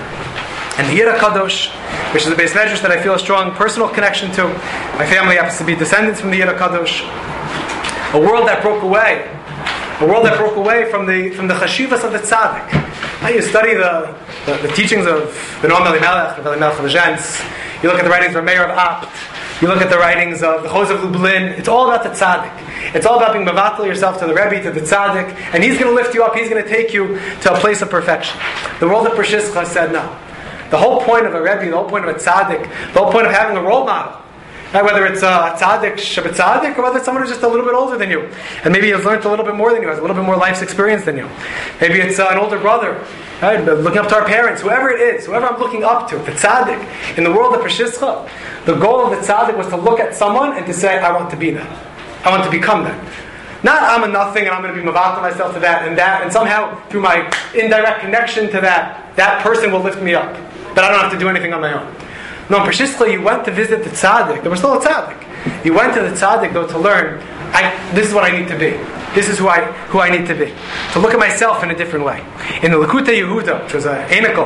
and the Yira Kadosh, which is the base measures that I feel a strong personal connection to. My family happens to be descendants from the Yira Kadosh. A world that broke away, a world that broke away from the from the chashivas of the tzaddik. Now you study the, the, the teachings of Benoam Elimelech, Rav Elimelech of Lezhensk. You look at the writings of Meir of Apt. You look at the writings of the Chos of Lublin. It's all about the tzaddik. It's all about being mevatel yourself to the Rebbe, to the tzaddik, and he's going to lift you up. He's going to take you to a place of perfection. The world of Pershischa said no. The whole point of a Rebbe, the whole point of a tzaddik, the whole point of having a role model, right? Whether it's a tzaddik, shabbat tzaddik, or whether it's someone who's just a little bit older than you, and maybe has learned a little bit more than you, has a little bit more life's experience than you. Maybe it's uh, an older brother, right? Looking up to our parents, whoever it is, whoever I'm looking up to, the tzaddik. In the world of Pershischa, the goal of the tzaddik was to look at someone and to say, I want to be that. I want to become that. Not I'm a nothing and I'm going to be mevatel myself to that and that, and somehow through my indirect connection to that, that person will lift me up. But I don't have to do anything on my own. No, in Pershischa, you went to visit the tzaddik. There was still a tzaddik. You went to the tzaddik, though, to learn, I, this is what I need to be. This is who I who I need to be. To look at myself in a different way. In the Likutei Yehuda, which was an anikel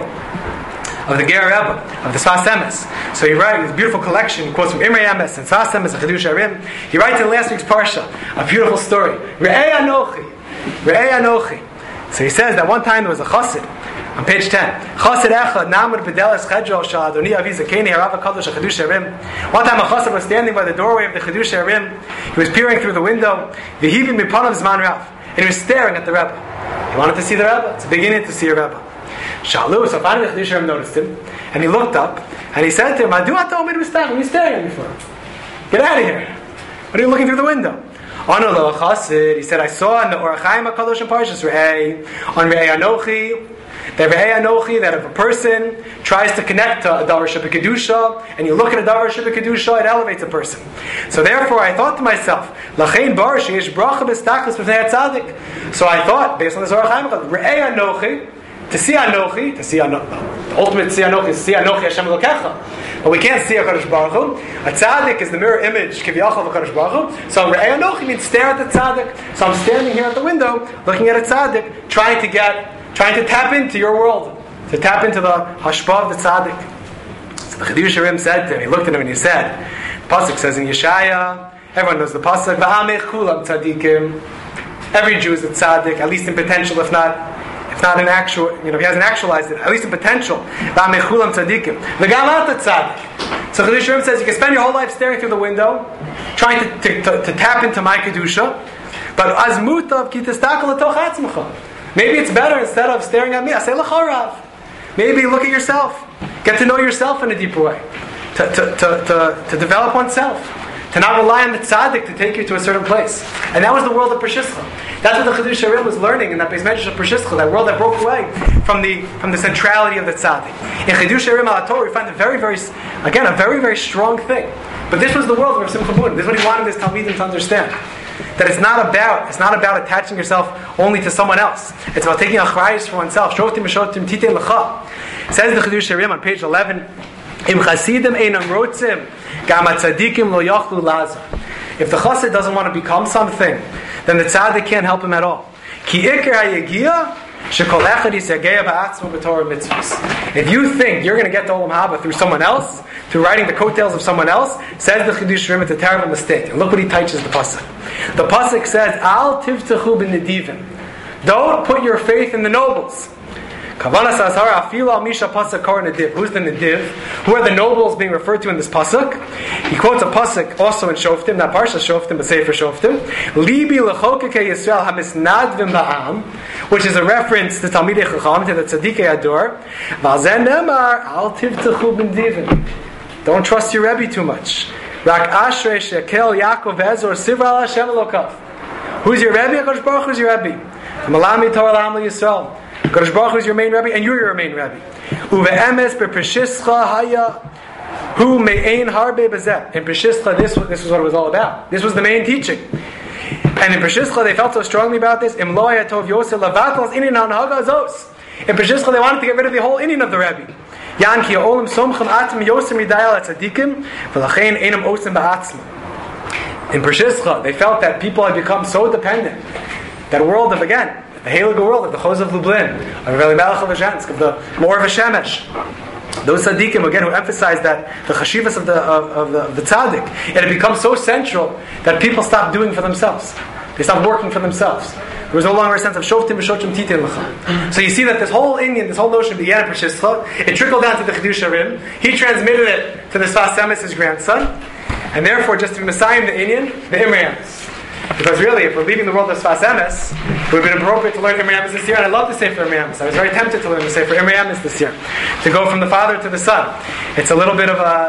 of the Ger Rebbe, of the Sfas Emes. So he writes this beautiful collection, he quotes from Imrei Emes and Sfas Emes and Chedush Arim. He writes in last week's Parsha a beautiful story. Re'ei Anochi. Re'ei Anochi. So he says that one time there was a chassid, on page ten. Chassid echad namud b'delas chedro shal Adoni Avi Zakeni harav HaKadosh Chedush Arim. One time a chassid was standing by the doorway of the Chedush Arim. He was peering through the window. V'hivim mipanav zman rav. And he was staring at the Rebbe. He wanted to see the Rebbe. It's beginning to see a Rebbe. Shalu, so finally the Chedush Arim noticed him, and he looked up, and he said to him, Adu ato omid b'stach, what are you staring at me for? Get out of here. What are you looking through the window? Anu lo chassid, he said, I saw in the Orach Chaim HaKadosh in Parshas Re'ei, on Re'ei Anochi, that Re'ei Anochi, that if a person tries to connect to a Davar Shebek Kedusha, and you look at a Davar Shebek Kedusha, it elevates a person. So therefore I thought to myself, Lachein bar sheyesh bracha b'stachlis b'fnei tzaddik. So I thought, based on this Orach Chaim HaKadosh, Re'ei Anochi, to see Anochi, to see Anochi, the ultimate to see Anochi is to see Anochi Hashem Elokecha. But we can't see HaKadosh Baruch Hu. A tzaddik is the mirror image, Kiviyachal of HaKadosh Baruch Hu. So Re'ei Anochi means stare at the tzaddik. So I'm standing here at the window, looking at a tzaddik, trying to get, trying to tap into your world, to tap into the hashpah of the tzaddik. So the Chidush Harim said to him, he looked at him and he said, the Pasuk says in Yeshaya, everyone knows the Pasuk, V'amech kulam tzadikim. Every Jew is a tzaddik, at least in potential, if not, if not in actual, you know, if he hasn't actualized it, at least in potential. V'amech kulam tzadikim. V'gam ata tzaddik. So Chidush Harim says you can spend your whole life staring through the window, trying to, to, to, to tap into my kedusha, but as mutav ki testakal letoch atzmecha. Maybe it's better instead of staring at me, I say l'charav. Maybe look at yourself. Get to know yourself in a deeper way. To, to, to, to, to develop oneself. To not rely on the tzaddik to take you to a certain place. And that was the world of Pershischa. That's what the Chidush Harim was learning in that Beis Medrash of Pershischa, that world that broke away from the from the centrality of the tzaddik. In Chidush Harim al Torah, we find a very, very, again, a very, very strong thing. But this was the world of Rav Simcha Bunim. This is what he wanted his Talmidim to understand. That it's not about it's not about attaching yourself only to someone else. It's about taking achrayus for oneself. Shotim shotim titei lecha. Says the Chidush Harim on page eleven, Im chasidim einam rotzim gam tzadikim lo yachlu lazar. If the chassid doesn't want to become something, then the tzaddik can't help him at all. Ki ikar hayegia shekol echad yisageya ba'atzmo b'torah mitzvahs. If you think you're going to get to Olam Haba through someone else, through writing the coattails of someone else, says the Chidush Harim, it's a terrible mistake. And look what he teaches the pasuk. The pasuk says, "Al tivtechu b'nedivim." Don't put your faith in the nobles. Kavanas azhar afilu al misha pasuk kor nediv. Who's the nediv? Who are the nobles being referred to in this pasuk? He quotes a pasuk also in Shoftim, not Parsha Shoftim, but Sefer Shoftim. Libi lechokeke Yisrael hamisnadvim ba'am, which is a reference to Talmidei Chacham, to the Tzadikei Ador. V'alzen nemar al tivtechu b'nedivim. Don't trust your Rebbe too much. Rak ashrei shekel Yaakov ezor sivra al Hashem elokav. Who's your Rebbe? HaKadosh Baruch Hu is your Rebbe. Malami Torah l'Am Yisrael. HaKadosh Baruch Hu is your main Rebbe, and you're your main Rebbe. Uve'emes be'Prishischa haya hu me'ein harbe bezeh. In Prishischa, this this was what it was all about. This was the main teaching. And in Prishischa, they felt so strongly about this. Im lo hayatov yosef levatlos inin hanhaga azos. In Prishischa, they wanted to get rid of the whole inin of the Rebbe. Yan ki ha'olim somchem atzim yosem midayal atzadikim v'lachein einam osem ba'atzma. In Prishischa, they felt that people had become so dependent. That world of, again, the Heilige world of the Chos of Lublin, of Reli Melech of Azhansk, of the Mor of Hashemesh. Those tzaddikim, again, who emphasize that the chashivas of the, of, of the, of the tzaddik, it had become so central that people stopped doing for themselves. They stopped working for themselves. There was no longer a sense of shoftim v'shochim titin l'cha. So you see that this whole Indian, this whole notion began in Pershischa. It trickled down to the Chidush Harim. He transmitted it to the Sfas Emes, his grandson, and therefore, just to be Messiah the Indian, the Imrei Emes. Because really, if we're leaving the world of Sfas Emes, it would have been appropriate to learn Imrei Emes this year, and I love to say for Imrei Emes. I was very tempted to learn the Sefer Imrei Emes this year, to go from the father to the son. It's a little bit of a,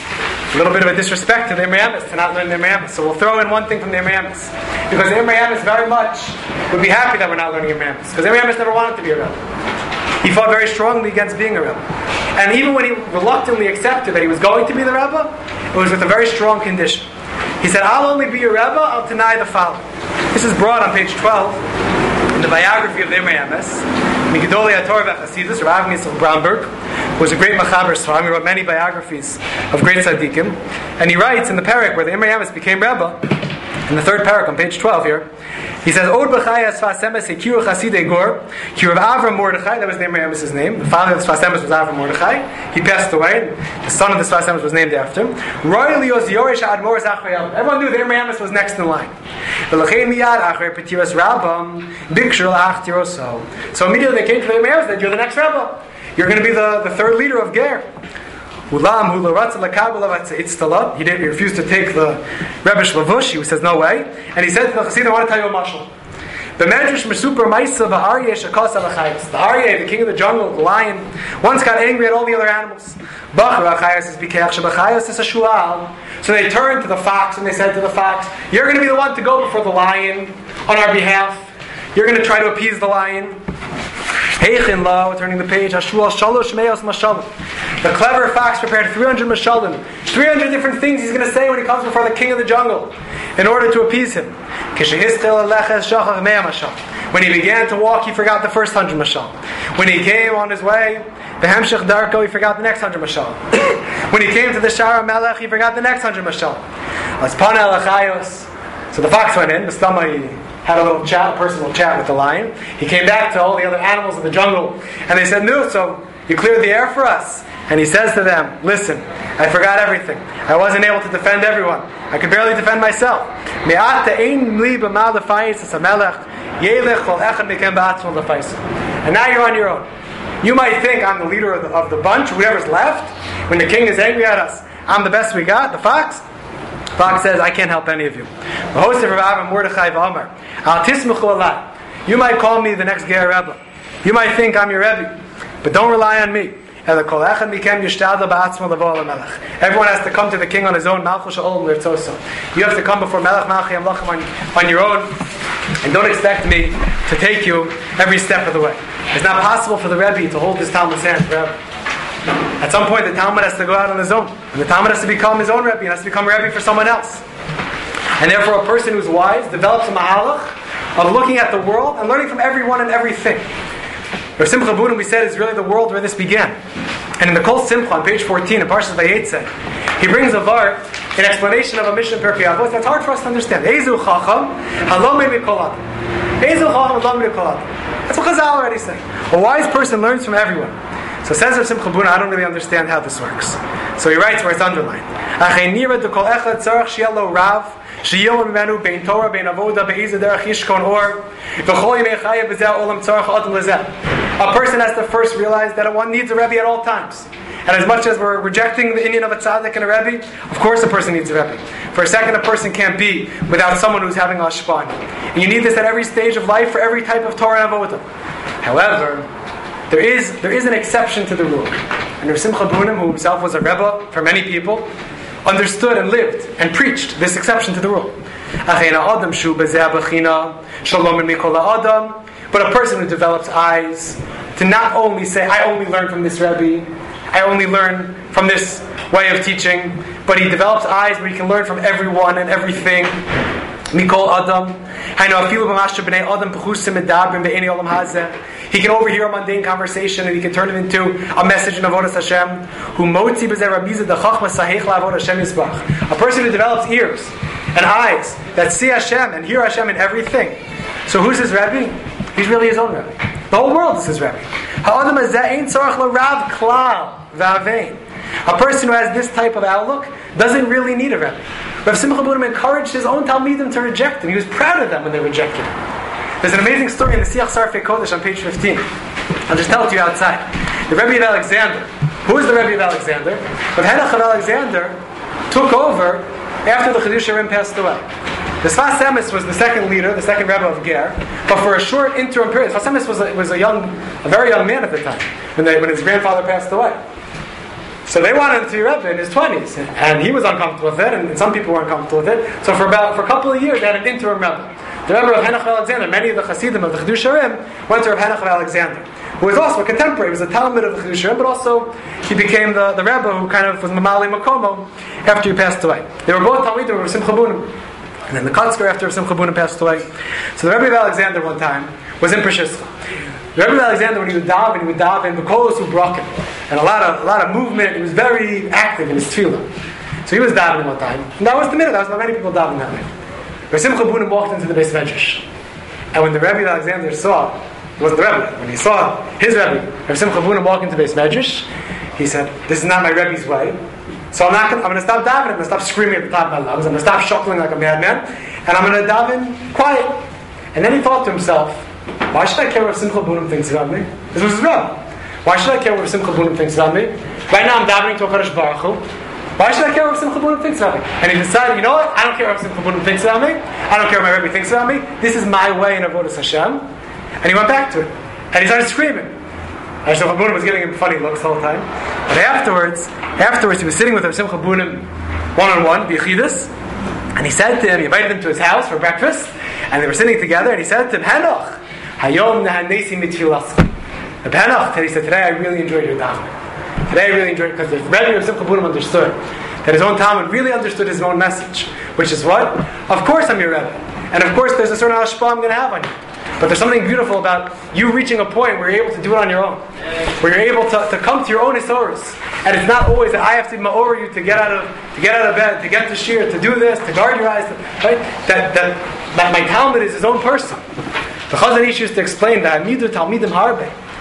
a little bit of a disrespect to the Imrei Emes to not learn the Imrei Emes. So we'll throw in one thing from the Imrei Emes, because the Imrei Emes very much would be happy that we're not learning Imrei Emes, because Imrei Emes never wanted to be a rebbe. He fought very strongly against being a rebbe, and even when he reluctantly accepted that he was going to be the rebbe, it was with a very strong condition. He said, I'll only be a Rebbe, I'll deny the following. This is brought on page twelve in the biography of the Imrei Emes. Migdolei HaTorah v'Chasidus, Rav Yisrael Bromberg, who was a great Machaber Sfarim. He wrote many biographies of great tzaddikim. And he writes in the parak where the Imrei Emes became Rebbe, in the third parak on page twelve here, he says, Od b'chaya Sfas Emes hekiru chasidei gor, ki Rav Avram Mordechai, that was the Imrei Emes' name. The father of the Sfas Emes was Avram Mordechai. He passed away. The son of the Sfas Emes was named after him. Roy Lios Yoresh Admor Zachrei. Everyone knew the Imrei Emes was next in line. V'lachein miyad achrei petiras Rabbam bikshur la'ach tiroso. So immediately they came to the Imrei Emes that you're the next Rebbe. You're going to be the, the third leader of Ger. Ulam hu l'ratz l'kabel avatzitz talad. He didn't. He refused to take the Rebbe Shlevush. He says no way. And he said to the Chassidim, I want to tell you a mashal. The Medrash Mesuper Ma'isa v'Aryeh shekas alachayos. The Aryeh, the king of the jungle, the lion, once got angry at all the other animals. Bachar achayos is bikeach shebachayos is a shual. So they turned to the fox and they said to the fox, "You're going to be the one to go before the lion on our behalf. You're going to try to appease the lion." Heichin la, turning the page, Hashul shalosh meos mashalim. The clever fox prepared three hundred mashalim, three hundred different things he's going to say when he comes before the king of the jungle, in order to appease him. When he began to walk, he forgot the first hundred mashal. When he came on his way, the Hamshech Darko, he forgot the next hundred mashal. When he came to the Shara Melech, he forgot the next hundred mashal. So the fox went in, the stomach, he had a little chat, a personal chat with the lion. He came back to all the other animals in the jungle, and they said, "No, so you cleared the air for us. And he says to them, listen, I forgot everything. I wasn't able to defend everyone. I could barely defend myself. And now you're on your own. You might think I'm the leader of the, of the bunch, whoever's left. When the king is angry at us, I'm the best we got, the fox. The fox says, I can't help any of you. You might call me the next Ger Rebbe. You might think I'm your Rebbe. But don't rely on me. Everyone has to come to the king on his own. You have to come before Melech Malchi Amlachim on, on your own, and don't expect me to take you every step of the way. It's not possible for the Rebbe to hold his Talmud's hand forever. At some point, the Talmud has to go out on his own, and the Talmud has to become his own Rebbe, and has to become a Rebbe for someone else. And therefore, a person who's wise develops a mahalach of looking at the world and learning from everyone and everything. Rav Simcha Bunim, we said, is really the world where this began. And in the Kol Simcha on page fourteen in Parshas Vayetze, he brings a var in explanation of a mission Pirkei Avos that's hard for us to understand. Ezu chacham halom mikol adam. Ezu chacham halom mikol adam. That's what Chazal already said. A wise person learns from everyone. So says Rav Simcha Bunim, I don't really understand how this works. So he writes where it's underlined. Achei nira de kol echad tzarach shiel lo rav. A person has to first realize that one needs a Rebbe at all times. And as much as we're rejecting the Indian of a tzaddik and a Rebbe, of course a person needs a Rebbe. For a second, a person can't be without someone who's having a shpon. And you need this at every stage of life for every type of Torah and avodah. However, there is there is an exception to the rule. And Rav Simcha Bunim, who himself was a Rebbe for many people, understood and lived and preached this exception to the rule. But a person who develops eyes to not only say, I only learn from this Rebbe, I only learn from this way of teaching, but he develops eyes where he can learn from everyone and everything. Mikol Adam. He can overhear a mundane conversation and he can turn it into a message in Avodas Hashem. A person who develops ears and eyes that see Hashem and hear Hashem in everything. So who's his Rebbe? He's really his own Rebbe. The whole world is his Rebbe. A person who has this type of outlook doesn't really need a Rebbe. Rav Simcha Bunim encouraged his own Talmidim to reject him. He was proud of them when they rejected him. There's an amazing story in the Siach Sarfei Kodesh on page fifteen. I'll just tell it to you outside. The Rebbe of Alexander. Who is the Rebbe of Alexander? Rav Henoch of Alexander took over after the Chiddushei HaRim passed away. The Sfas Emes was the second leader, the second Rebbe of Ger, but for a short interim period, Sfas Emes was a, was a young, a very young man at the time when, they, when his grandfather passed away. So they wanted him to be Rebbe in his twenties, and he was uncomfortable with it, and some people were uncomfortable with it. So for about for a couple of years, they had an interim Rebbe. The Rebbe of Henoch of Alexander, many of the Hasidim of the Chiddushei HaRim went to Rav Henoch of Alexander, who was also a contemporary. He was a Talmud of the Chiddushei HaRim, but also he became the, the Rebbe who kind of was Mamali Makomo after he passed away. They were both Talmidim of Rav Simcha Bunim. And then the Kotzker after Rav Simcha Bunim passed away. So the Rebbe of Alexander one time was in Preshischa. The Rebbe of Alexander, when he would daven, he would daven the kolos who brought him, and a lot of a lot of movement. He was very active in his tefillah. So he was davening one time, and that was the minute. That was not many people davening that way. Rav Simcha Bunim walked into the Beis Medrash, and when the Rebbe of Alexander saw, it wasn't the Rebbe, when he saw his Rebbe, Rav Simcha Bunim walk into the Beis Medrash, he said, "This is not my Rebbe's way. So I'm not. Gonna, I'm going to stop davening. I'm going to stop screaming at the top of my lungs. I'm going to stop shuffling like a madman, and I'm going to daven quiet." And then he thought to himself, why should I care what Simcha Bunim thinks about me? This was his Rebbe. Why should I care what Simcha Bunim thinks about me? Right now I'm davening to HaKadosh Baruch Hu. Why should I care what Simcha Bunim thinks about me? And he decided, you know what? I don't care what Simcha Bunim thinks about me. I don't care what my Rebbe thinks about me. This is my way in Avodas Hashem. And he went back to it. And he started screaming. And Simcha Bunim was giving him funny looks the whole time. But afterwards, afterwards he was sitting with Simcha Bunim one-on-one, B'Yechidus. And he said to him, he invited him to his house for breakfast. And they were sitting together. And he said to him, Henoch, Hayom nehanesi mitfilascha. Henoch, he said, today I really enjoyed your davening. Today I really enjoyed it because the Rebbe of Simcha Bunim understood that his own Talmud really understood his own message, which is what? Of course I'm your Rebbe, and of course there's a certain hashpah I'm going to have on you. But there's something beautiful about you reaching a point where you're able to do it on your own, where you're able to, to come to your own isoros, and it's not always that I have to ma'or you to get out of to get out of bed, to get to shir, to do this, to guard your eyes, to, right? That that that my Talmud is his own person. The Chazon Ish used to explain that Amidu Talmidim Harbe.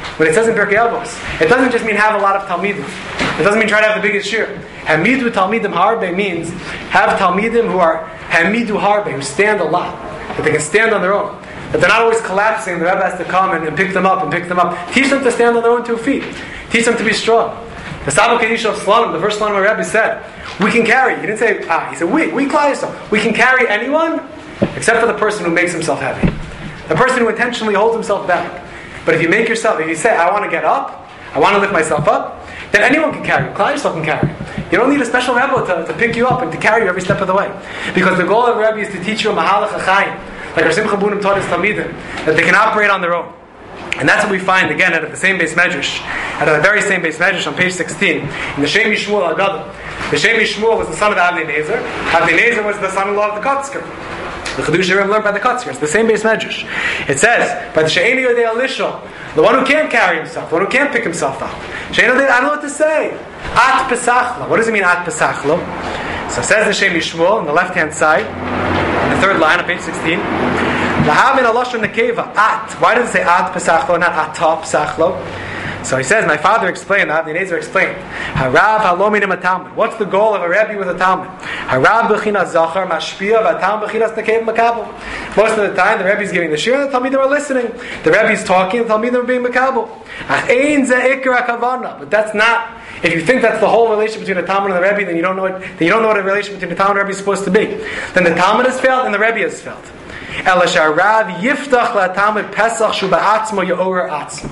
when it says in Pirkei Avos, it doesn't just mean have a lot of Talmidim. It doesn't mean try to have the biggest shir. Hamidu Talmidim Harbe means have Talmidim who are Hamidu Harbe, who stand a lot, that they can stand on their own. That they're not always collapsing, the Rebbe has to come and, and pick them up and pick them up. Teach them to stand on their own two feet. Teach them to be strong. The Saba Kedisha of Slonim, the first Slonim Rebbe said, we can carry. He didn't say, ah, he said, we, we yourself. We can carry anyone except for the person who makes himself heavy. The person who intentionally holds himself back. But if you make yourself, if you say, I want to get up, I want to lift myself up, then anyone can carry you. Klal Yisrael can carry you. You don't need a special Rebbe to, to pick you up and to carry you every step of the way. Because the goal of Rebbe is to teach you a Mahalach HaChaim, like our Simcha Bunim taught his Talmidim, that they can operate on their own. And that's what we find again at the same base medrash, at the very same base medrash on page sixteen, in the Shem Yishmuel Haggadah. The Shem Yishmuel was the son of Avnei Nezer. Avnei Nezer was the son-in-law of the Kotzker. The Chedush Rim learned by the Kotzker. It's the same base medrash. It says, by the She'eni Yodei Elisha, the one who can't carry himself, the one who can't pick himself up. She'eni Yodei, I don't know what to say. At Pesachlo. What does it mean, At Pesachlo? So it says the Shem Yishmuel on the left-hand side, the third line on page sixteen. Lahavin Alashon Nekeva, At. Why does it say At Pesachlo, not Atah Pesachlo? So he says, my father explained, Avnei Nezer explained, Harav halominim atalmud. What's the goal of a Rebbe with a Talmud? Harav b'chinas zachar mashpia v'atam b'chinas nekeva makabel. Most of the time, the Rebbe is giving the shir, the Talmidim are listening. The Rebbe is talking, the Talmidim are being makabel. Ach ein ze ikra kavana. But that's not. If you think that's the whole relationship between the Talmud and the Rebbe, then you don't know it. Then you don't know what a relationship between the Talmud and the Rebbe is supposed to be. Then the Talmud has failed and the Rebbe has failed. Elashar Rav yiftach la'Talmud pesach shu ba'atzmo yo'or atzmo.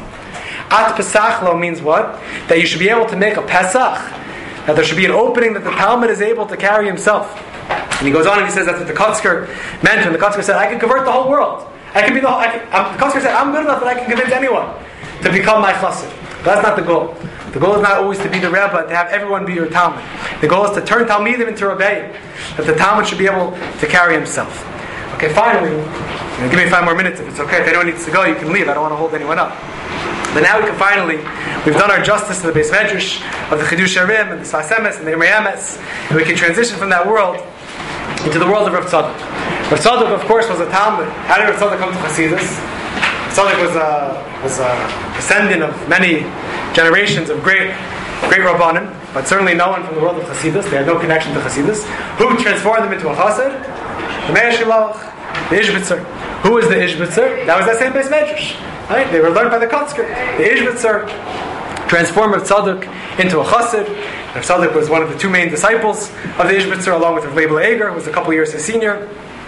At Pesachlo means what? That you should be able to make a Pesach. That there should be an opening that the Talmud is able to carry himself. And he goes on and he says that's what the Kotzker meant when the Kotzker said, I can convert the whole world. I can be the whole, I can, um, the Kotzker said, I'm good enough that I can convince anyone to become my chassid. But that's not the goal. The goal is not always to be the Rebbe and to have everyone be your Talmud. The goal is to turn Talmidim into Rebbeim. That the Talmud should be able to carry himself. Okay, finally, you know, give me five more minutes if it's okay. If anyone needs to go, you can leave. I don't want to hold anyone up. But now we can finally, we've done our justice to the base medrash of the Chidush Harim and the Sfas Emes and the Imrei Emes, and we can transition from that world into the world of Rav Tzadok. Rav Tzadok, of course, was a Talmud. How did Rav Tzadok come to Chassidus? Rav Tzadok was a, was a descendant of many generations of great, great Rabbanim, but certainly no one from the world of Chassidus. They had no connection to Chassidus. Who transformed them into a Chassid? The Meir Shilach, the Ishbitzer. Who was the Ishbitzer? That was that same base medrash. Right? They were learned by the Kotzker. The Ishbitzer transformed Rav Tzadok into a Chassid. Rav Tzadok was one of the two main disciples of the Ishbitzer, along with Rav Leibel Eger, who was a couple years his senior.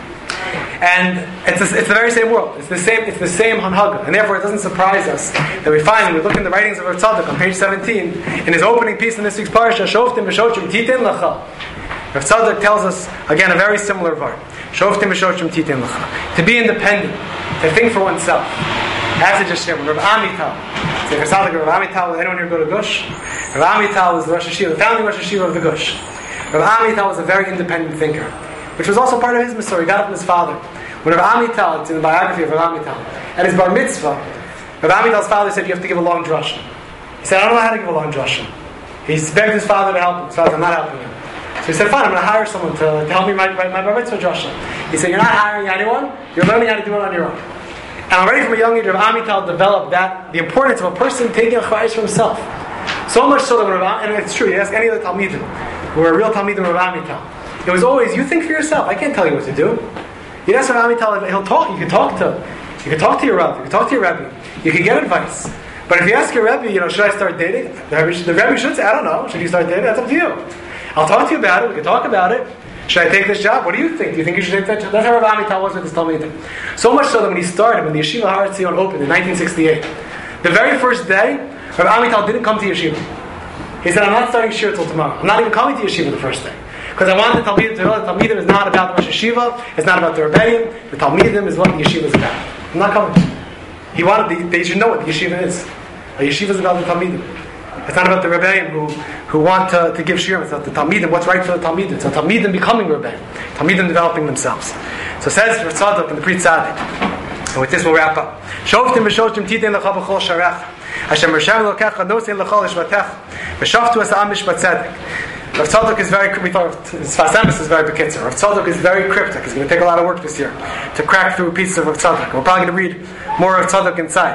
And it's the, it's the very same world. It's the same. It's the same Hanhaga, and therefore it doesn't surprise us that we find when we look in the writings of Rav Tzadok on page seventeen in his opening piece in this week's parsha, Shoftim v'Shochim Titin Lacha. Rav Tzadok tells us again a very similar part. Shoftim v'Shochim Titin Lacha. To be independent, to think for oneself. That's a just share. Rav Amital. So Rav Tzadok, Rav Amital. Did anyone here go to Gush? Rav Amital was the Rosh Hashiva, the founding Rosh Hashiva of the Gush. Rav Amital was a very independent thinker, which was also part of his Masorah. He got it from his father. When Rav Amital, it's in the biography of Rav Amital, at his bar mitzvah, Rav Amital's father said, you have to give a long drasha. He said, I don't know how to give a long drasha. He begged his father to help him. His father said, I'm not helping him. So he said, fine, I'm going to hire someone to, to help me write my, my bar mitzvah drasha. He said, you're not hiring anyone, you're learning how to do it on your own. And already from a young age, Rav Amital developed that, the importance of a person taking a chayes for himself. So much so that when Rav, and it's true, you ask any of the Talmidim, who are real Talmidim of Rav Amital, it was always, you think for yourself, I can't tell you what to do. You ask Rav Amital, he'll talk, you can talk to, you can talk to your Rav, you can talk to your Rebbe, you can get advice. But if you ask your Rebbe, you know, should I start dating? The Rebbe, the Rebbe should say, I don't know, should you start dating? That's up to you. I'll talk to you about it, we can talk about it. Should I take this job? What do you think? Do you think you should take that job? That's how Rav Amital was with his Talmidim. So much so that when he started, when the Yeshiva Har Etzion opened in nineteen sixty-eight, the very first day, Rav Amital didn't come to Yeshiva. He said, I'm not starting Shir till tomorrow. I'm not even coming to Yeshiva the first day. Because I want the Talmidim to know that Talmidim is not about the Rosh Hashiva, it's not about the Rebbeim, the Talmidim is what the Yeshiva is about. I'm not coming. He wanted, the, they should know what the Yeshiva is. A Yeshiva is about the Talmidim. It's not about the Rebbeim who, who want to, to give Shirim. It's about the Talmidim, what's right for the Talmidim. It's the Talmidim becoming Rebbeim. Talmidim developing themselves. So it says Rav Tzadok in the Pri Tzadik. And with this we'll wrap up. Shoftim v'shochim titen l'cha b'chol sharech. Hashem Hashem l'kecha nosein l'chol ishvatech. V'shoftu asa'am mishpat tzedek. Rav Tzadok is very, we thought Sfas Emes is very bekitzer. Rav Tzadok is very cryptic. He's going to take a lot of work this year to crack through pieces of Rav Tzadok. We're probably going to read more of Tzadok inside.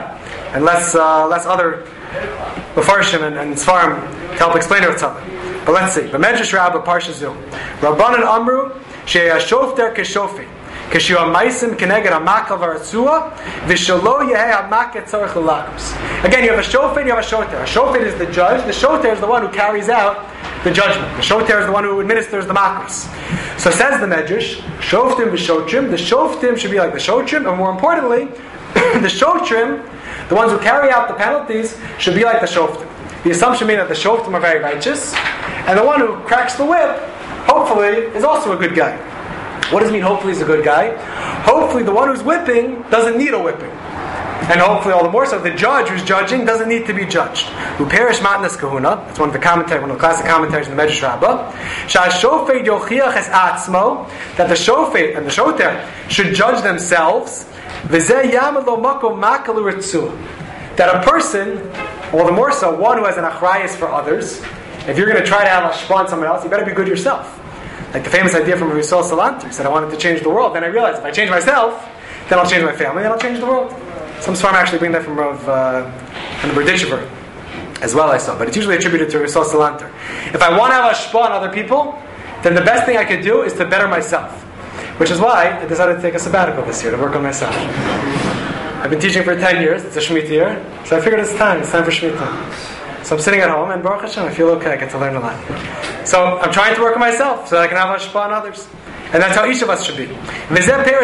and less uh, less other Mefarshim and, and Sfarim to help explain it something. But let's see. B'medrash Rabbah Parsha Zu. Rabbanan Amru she'ashofter keshofet kashu amaisim keneged hamakav aratzua v'shelo yehei hamaket tzarich l'lakus. Again, you have a shofet, you have a shoter. A shofet is the judge. The shoter is the one who carries out the judgment. The shoter is the one who administers the makros. So says the Medrash, shoftim v'shotrim. The shoftim should be like the shotrim, and more importantly, the shotrim, the ones who carry out the penalties, should be like the shoftim. The assumption being that the shoftim are very righteous, and the one who cracks the whip, hopefully, is also a good guy. What does it mean, hopefully he's a good guy? Hopefully the one who's whipping doesn't need a whipping. And hopefully, all the more so, the judge who's judging doesn't need to be judged. Who perish matnas kahuna. That's one of the commentaries, one of the classic commentaries in the Medrash Rabbah. Sha'ashofet yochiach es atzmo. That the shofet and the shoter should judge themselves. V'zeh yamad lo makom makalu ritzua. That a person, or the more so, one who has an achrayus for others, if you're going to try to have a shpah on someone else, you better be good yourself. Like the famous idea from Yisrael Salanter. He said, I wanted to change the world. Then I realized, if I change myself, then I'll change my family, and I'll change the world. Some Sfarim actually bring that from Rav uh, from the Berditchever as well, I saw. But it's usually attributed to Yisrael Salanter. If I want to have a shpah on other people, then the best thing I could do is to better myself. Which is why I decided to take a sabbatical this year, to work on myself. I've been teaching for ten years, it's a Shemitah year, so I figured it's time, it's time for Shemitah. So I'm sitting at home, and Baruch Hashem, I feel okay, I get to learn a lot. So I'm trying to work on myself, so that I can have a shpah on others. And that's how each of us should be. The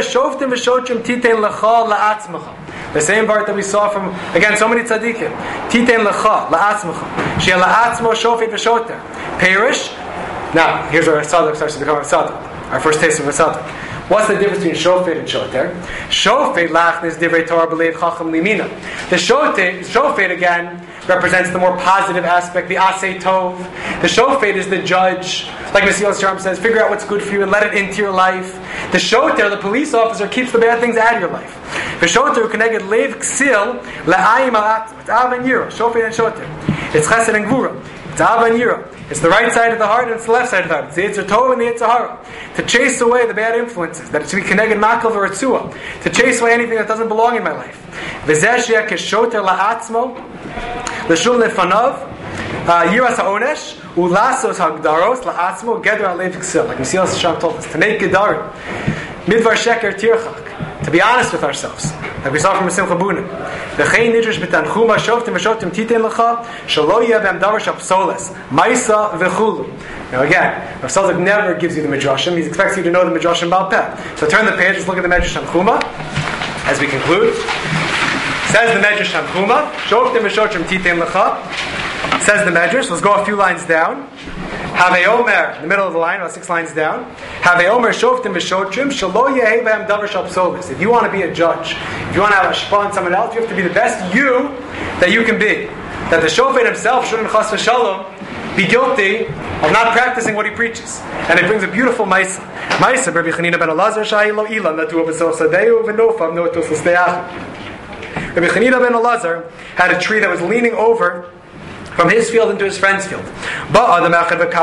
same part that we saw from, again, so many tzaddikim. Titein lecha, la'atzmecha. Sheyeh la'atzmo shofet v'shoter. Perish. Now, here's where a tzaddik starts to become a tzaddik. Our first taste of a tzaddik. What's the difference between shofet and shoter? Shofet lachnis divrei Torah b'leiv chacham limina. The shofet, shofet again, represents the more positive aspect, the asay tov. The shofet is the judge. Like Mesilas Yesharim says, figure out what's good for you and let it into your life. The shoter, the police officer, keeps the bad things out of your life. The shoter connected lev ksil la'ayim alatzim. It's av and yira. Shofet and shoter. It's chesed and gvura. It's av and yira. It's the right side of the heart and it's the left side of the heart. It's the Yetzer Tov and the Yetzer Hara. To chase away the bad influences. That it should be connected makav or etzua. To chase away anything that doesn't belong in my life. V'zeh sheyeh keshoter la'atzmo. L'shul lefanav. Yiras ha'onesh. Ulasos ha'gdaros la'atzmo. Gedra alev ksil. Like Mesilas Yesharim told us. To make gedarim. Midvar sheker tirchak. To be honest with ourselves. Like we saw from Simcha Buna. V'chein nidrish b'tanchuma shoftim v'shotim titein lecha shelo yeh b'em davar shapsoles ma'isa v'chulu. Now again, Rav Tzadok never gives you the midrashim. He expects you to know the midrashim Baal Peh. So turn the page. Let's look at the Medrash Tanchuma as we conclude. Says the Medrash Tanchuma shoftim v'shotim titein lecha. Says the Medrash. Let's go a few lines down. Have Omer, in the middle of the line, about six lines down. Have Omer shoftim v'shotrim shelo yehei b'hem davar shapsolis. If you want to be a judge, if you want to have a shpah on someone else, you have to be the best you that you can be. That the shofet himself shouldn't chas v'shalom be guilty of not practicing what he preaches. And it brings a beautiful ma'isa. Ma'isa, Rabbi Chanina ben Elazar shahi lo ilan natu b'soch sadeu v'nofav notos l'steach. Rabbi Chanina ben Elazar had a tree that was leaning over from his field into his friend's field. Someone came to Rabbi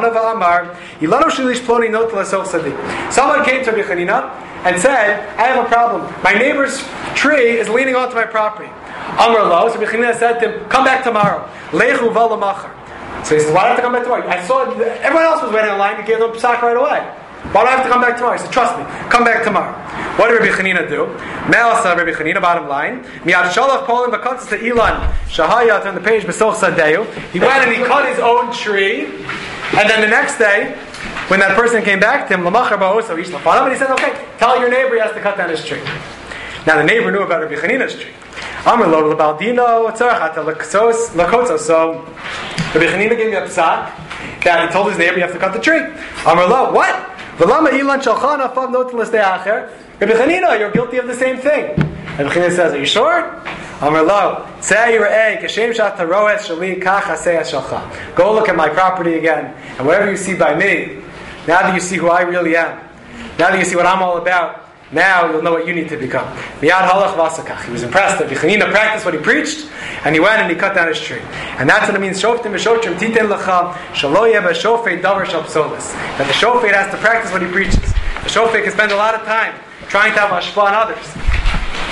Chanina and said, I have a problem. My neighbor's tree is leaning onto my property. Amar lo, so Rabbi Chanina said to him, come back tomorrow. Lechu v'lamachar. So he says, why do I have to come back tomorrow? I saw everyone else was waiting in line to give them psak right away. Why do I have to come back tomorrow? He said, trust me, come back tomorrow. What did Rabbi Chanina do? Me'asa Rabbi Chanina, bottom line. Mi'ad shalach polim b'katzis to Ilan Shahayat on the page, b'soch sadeu. He went and he cut his own tree. And then the next day, when that person came back to him, l'machar ba'oso ish l'fanam, and he said, okay, tell your neighbor he has to cut down his tree. Now the neighbor knew about Rabbi Chanina's tree. Amar lo l'baldino tzarachata l'kotzo. So Rabbi Chanina gave me a psak that he told his neighbor you have to cut the tree. Amar lo, what? V'lama ilan shalchana fav notin l'stei acher. Rabbi Chanina, you're guilty of the same thing. Rabbi Chanina says, are you sure? Amar lo, tzei re'ei kashem shat taroes shali kach hasei shalcha. Go look at my property again, and whatever you see by me, now that you see who I really am, now that you see what I'm all about, now you'll know what you need to become. Miyad halach v'asakach. He was impressed that Rabbi Chanina practiced what he preached, and he went and he cut down his tree. And that's what it means, shoftim v'shotrim titein lecha shelo yeh b'shofet davar shapsolis. That the shofet has to practice what he preaches. The shofet can spend a lot of time trying to have hashpah on others.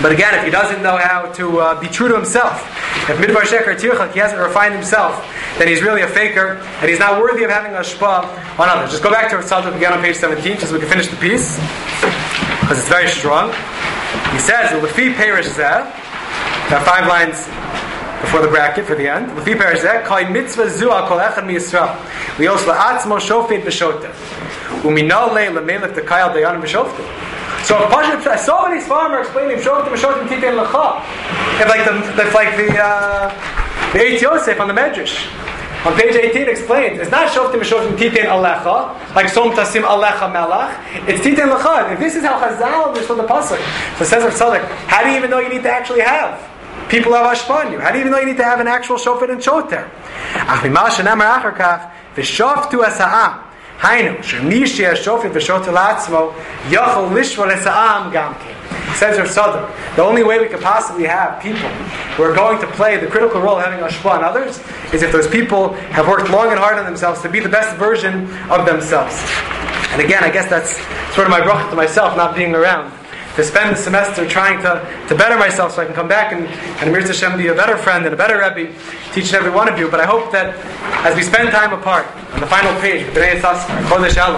But again, if he doesn't know how to uh, be true to himself, if midbar sheker tirchak, he hasn't refined himself, then he's really a faker, and he's not worthy of having a shpa on others. Just go back to Tzaddik again on page seventeen, just so we can finish the piece, because it's very strong. He says, "Lefi perish zeh." There are five lines before the bracket for the end. Lefi perish zeh, kai mitzvah zu al kol echad mi Yisrael, lios la'atzmo shofet b'shoteh, u'minal le lemelech dekayal dayanim b'shofet. So if Pasha, so many farmers are explaining Shotim Shotim Titain Lecha. If like the if like the uh, the Eitz Yosef on the Medrash on page eighteen explains, it's not Shotim Shotim Titain Alecha like Som Tasim Alecha Melach. It's Titain Lecha. If this is how Chazal understood the pasuk, so it says of Tzaddik, how do you even know you need to actually have people have ashpa on you? How do you even know you need to have an actual shofet and shoter? Ach mimasha namar acharkach v'shoftu esa'am. Hainu, shemishi hashofet v'shoter la'atzmo yachol lishvor esa'am gamke. Says Rav Tzadok, the only way we could possibly have people who are going to play the critical role of having ashpa on others is if those people have worked long and hard on themselves to be the best version of themselves. And again, I guess that's sort of my bracha to myself, not being around, to spend the semester trying to, to better myself so I can come back and, and Amir Hashem be a better friend and a better Rebbe, teaching every one of you. But I hope that as we spend time apart, on the final page, B'nai Yissaschar, Chodesh Elul,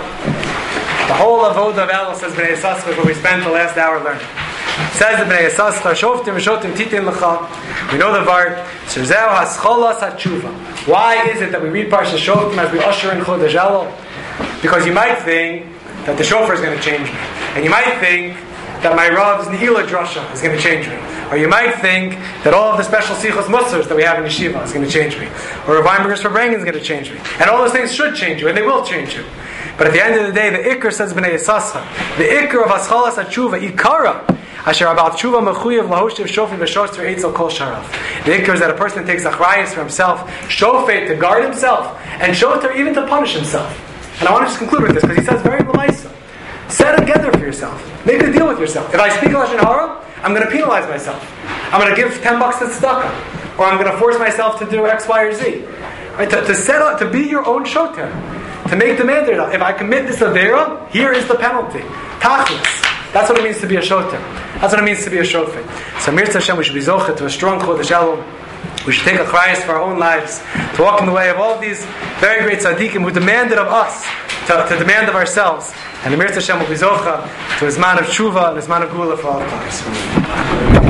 the whole avodah of Elul says B'nai Yissaschar is where we spent the last hour learning. It says the B'nai Yissaschar, Shoftim v'shotim titin l'cha. We know the Vart, Sherzeu hascholas hatshuva. Why is it that we read Parsha Shoftim as we usher in Chodesh Elul? Because you might think that the shofar is going to change me. And you might think that my Rav's Nihila Drasha is going to change me. Or you might think that all of the special Sichos Musars that we have in Yeshiva is going to change me. Or Rav Weinberger's Farbrengen is going to change me. And all those things should change you, and they will change you. But at the end of the day, the Iker says B'nai Yissaschar, the Iker of Aschalas HaTshuva, Ikara, Asher about Tshuva Mechuyev Lahoshev Shofet V'Shoster Eitzel Kol Sharav. The Iker is that a person takes Achrayus for himself, Shofet to guard himself, and Shoter even to punish himself. And I want to just conclude with this, because he says very Lamaisa. Set together for yourself. Make a deal with yourself. If I speak Lashon Hara, I'm going to penalize myself. I'm going to give ten bucks to tzedakah, or I'm going to force myself to do X, Y, or Z. Right? To, to set up, to be your own shoter, to make the mandate. If I commit this avera, here is the penalty. Tachlis. That's what it means to be a shoter. That's what it means to be a shofet. So Mir Hashem, we should be zocher to a strong Chodesh Elul. We should take a chrayas for our own lives, to walk in the way of all of these very great tzaddikim who demanded of us, to, to demand of ourselves. And the Mir Hashem will be zocha to his man of tshuva and his man of gula for all times.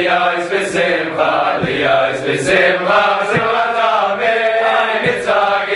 Simcha,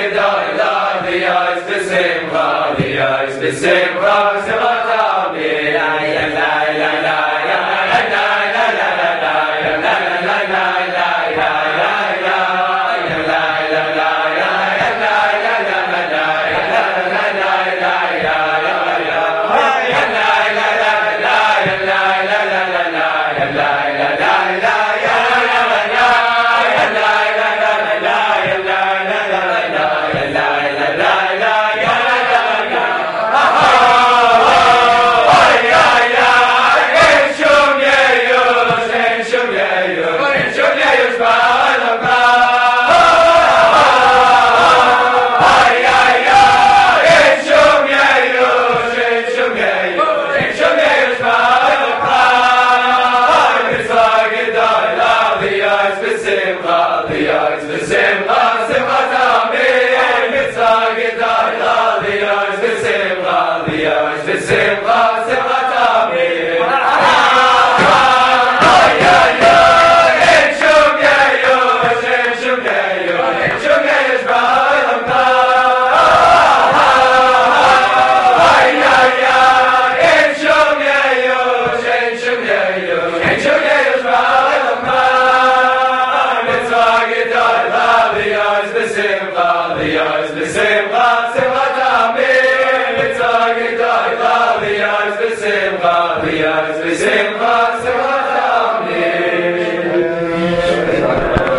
Simcha, Simcha, Simcha,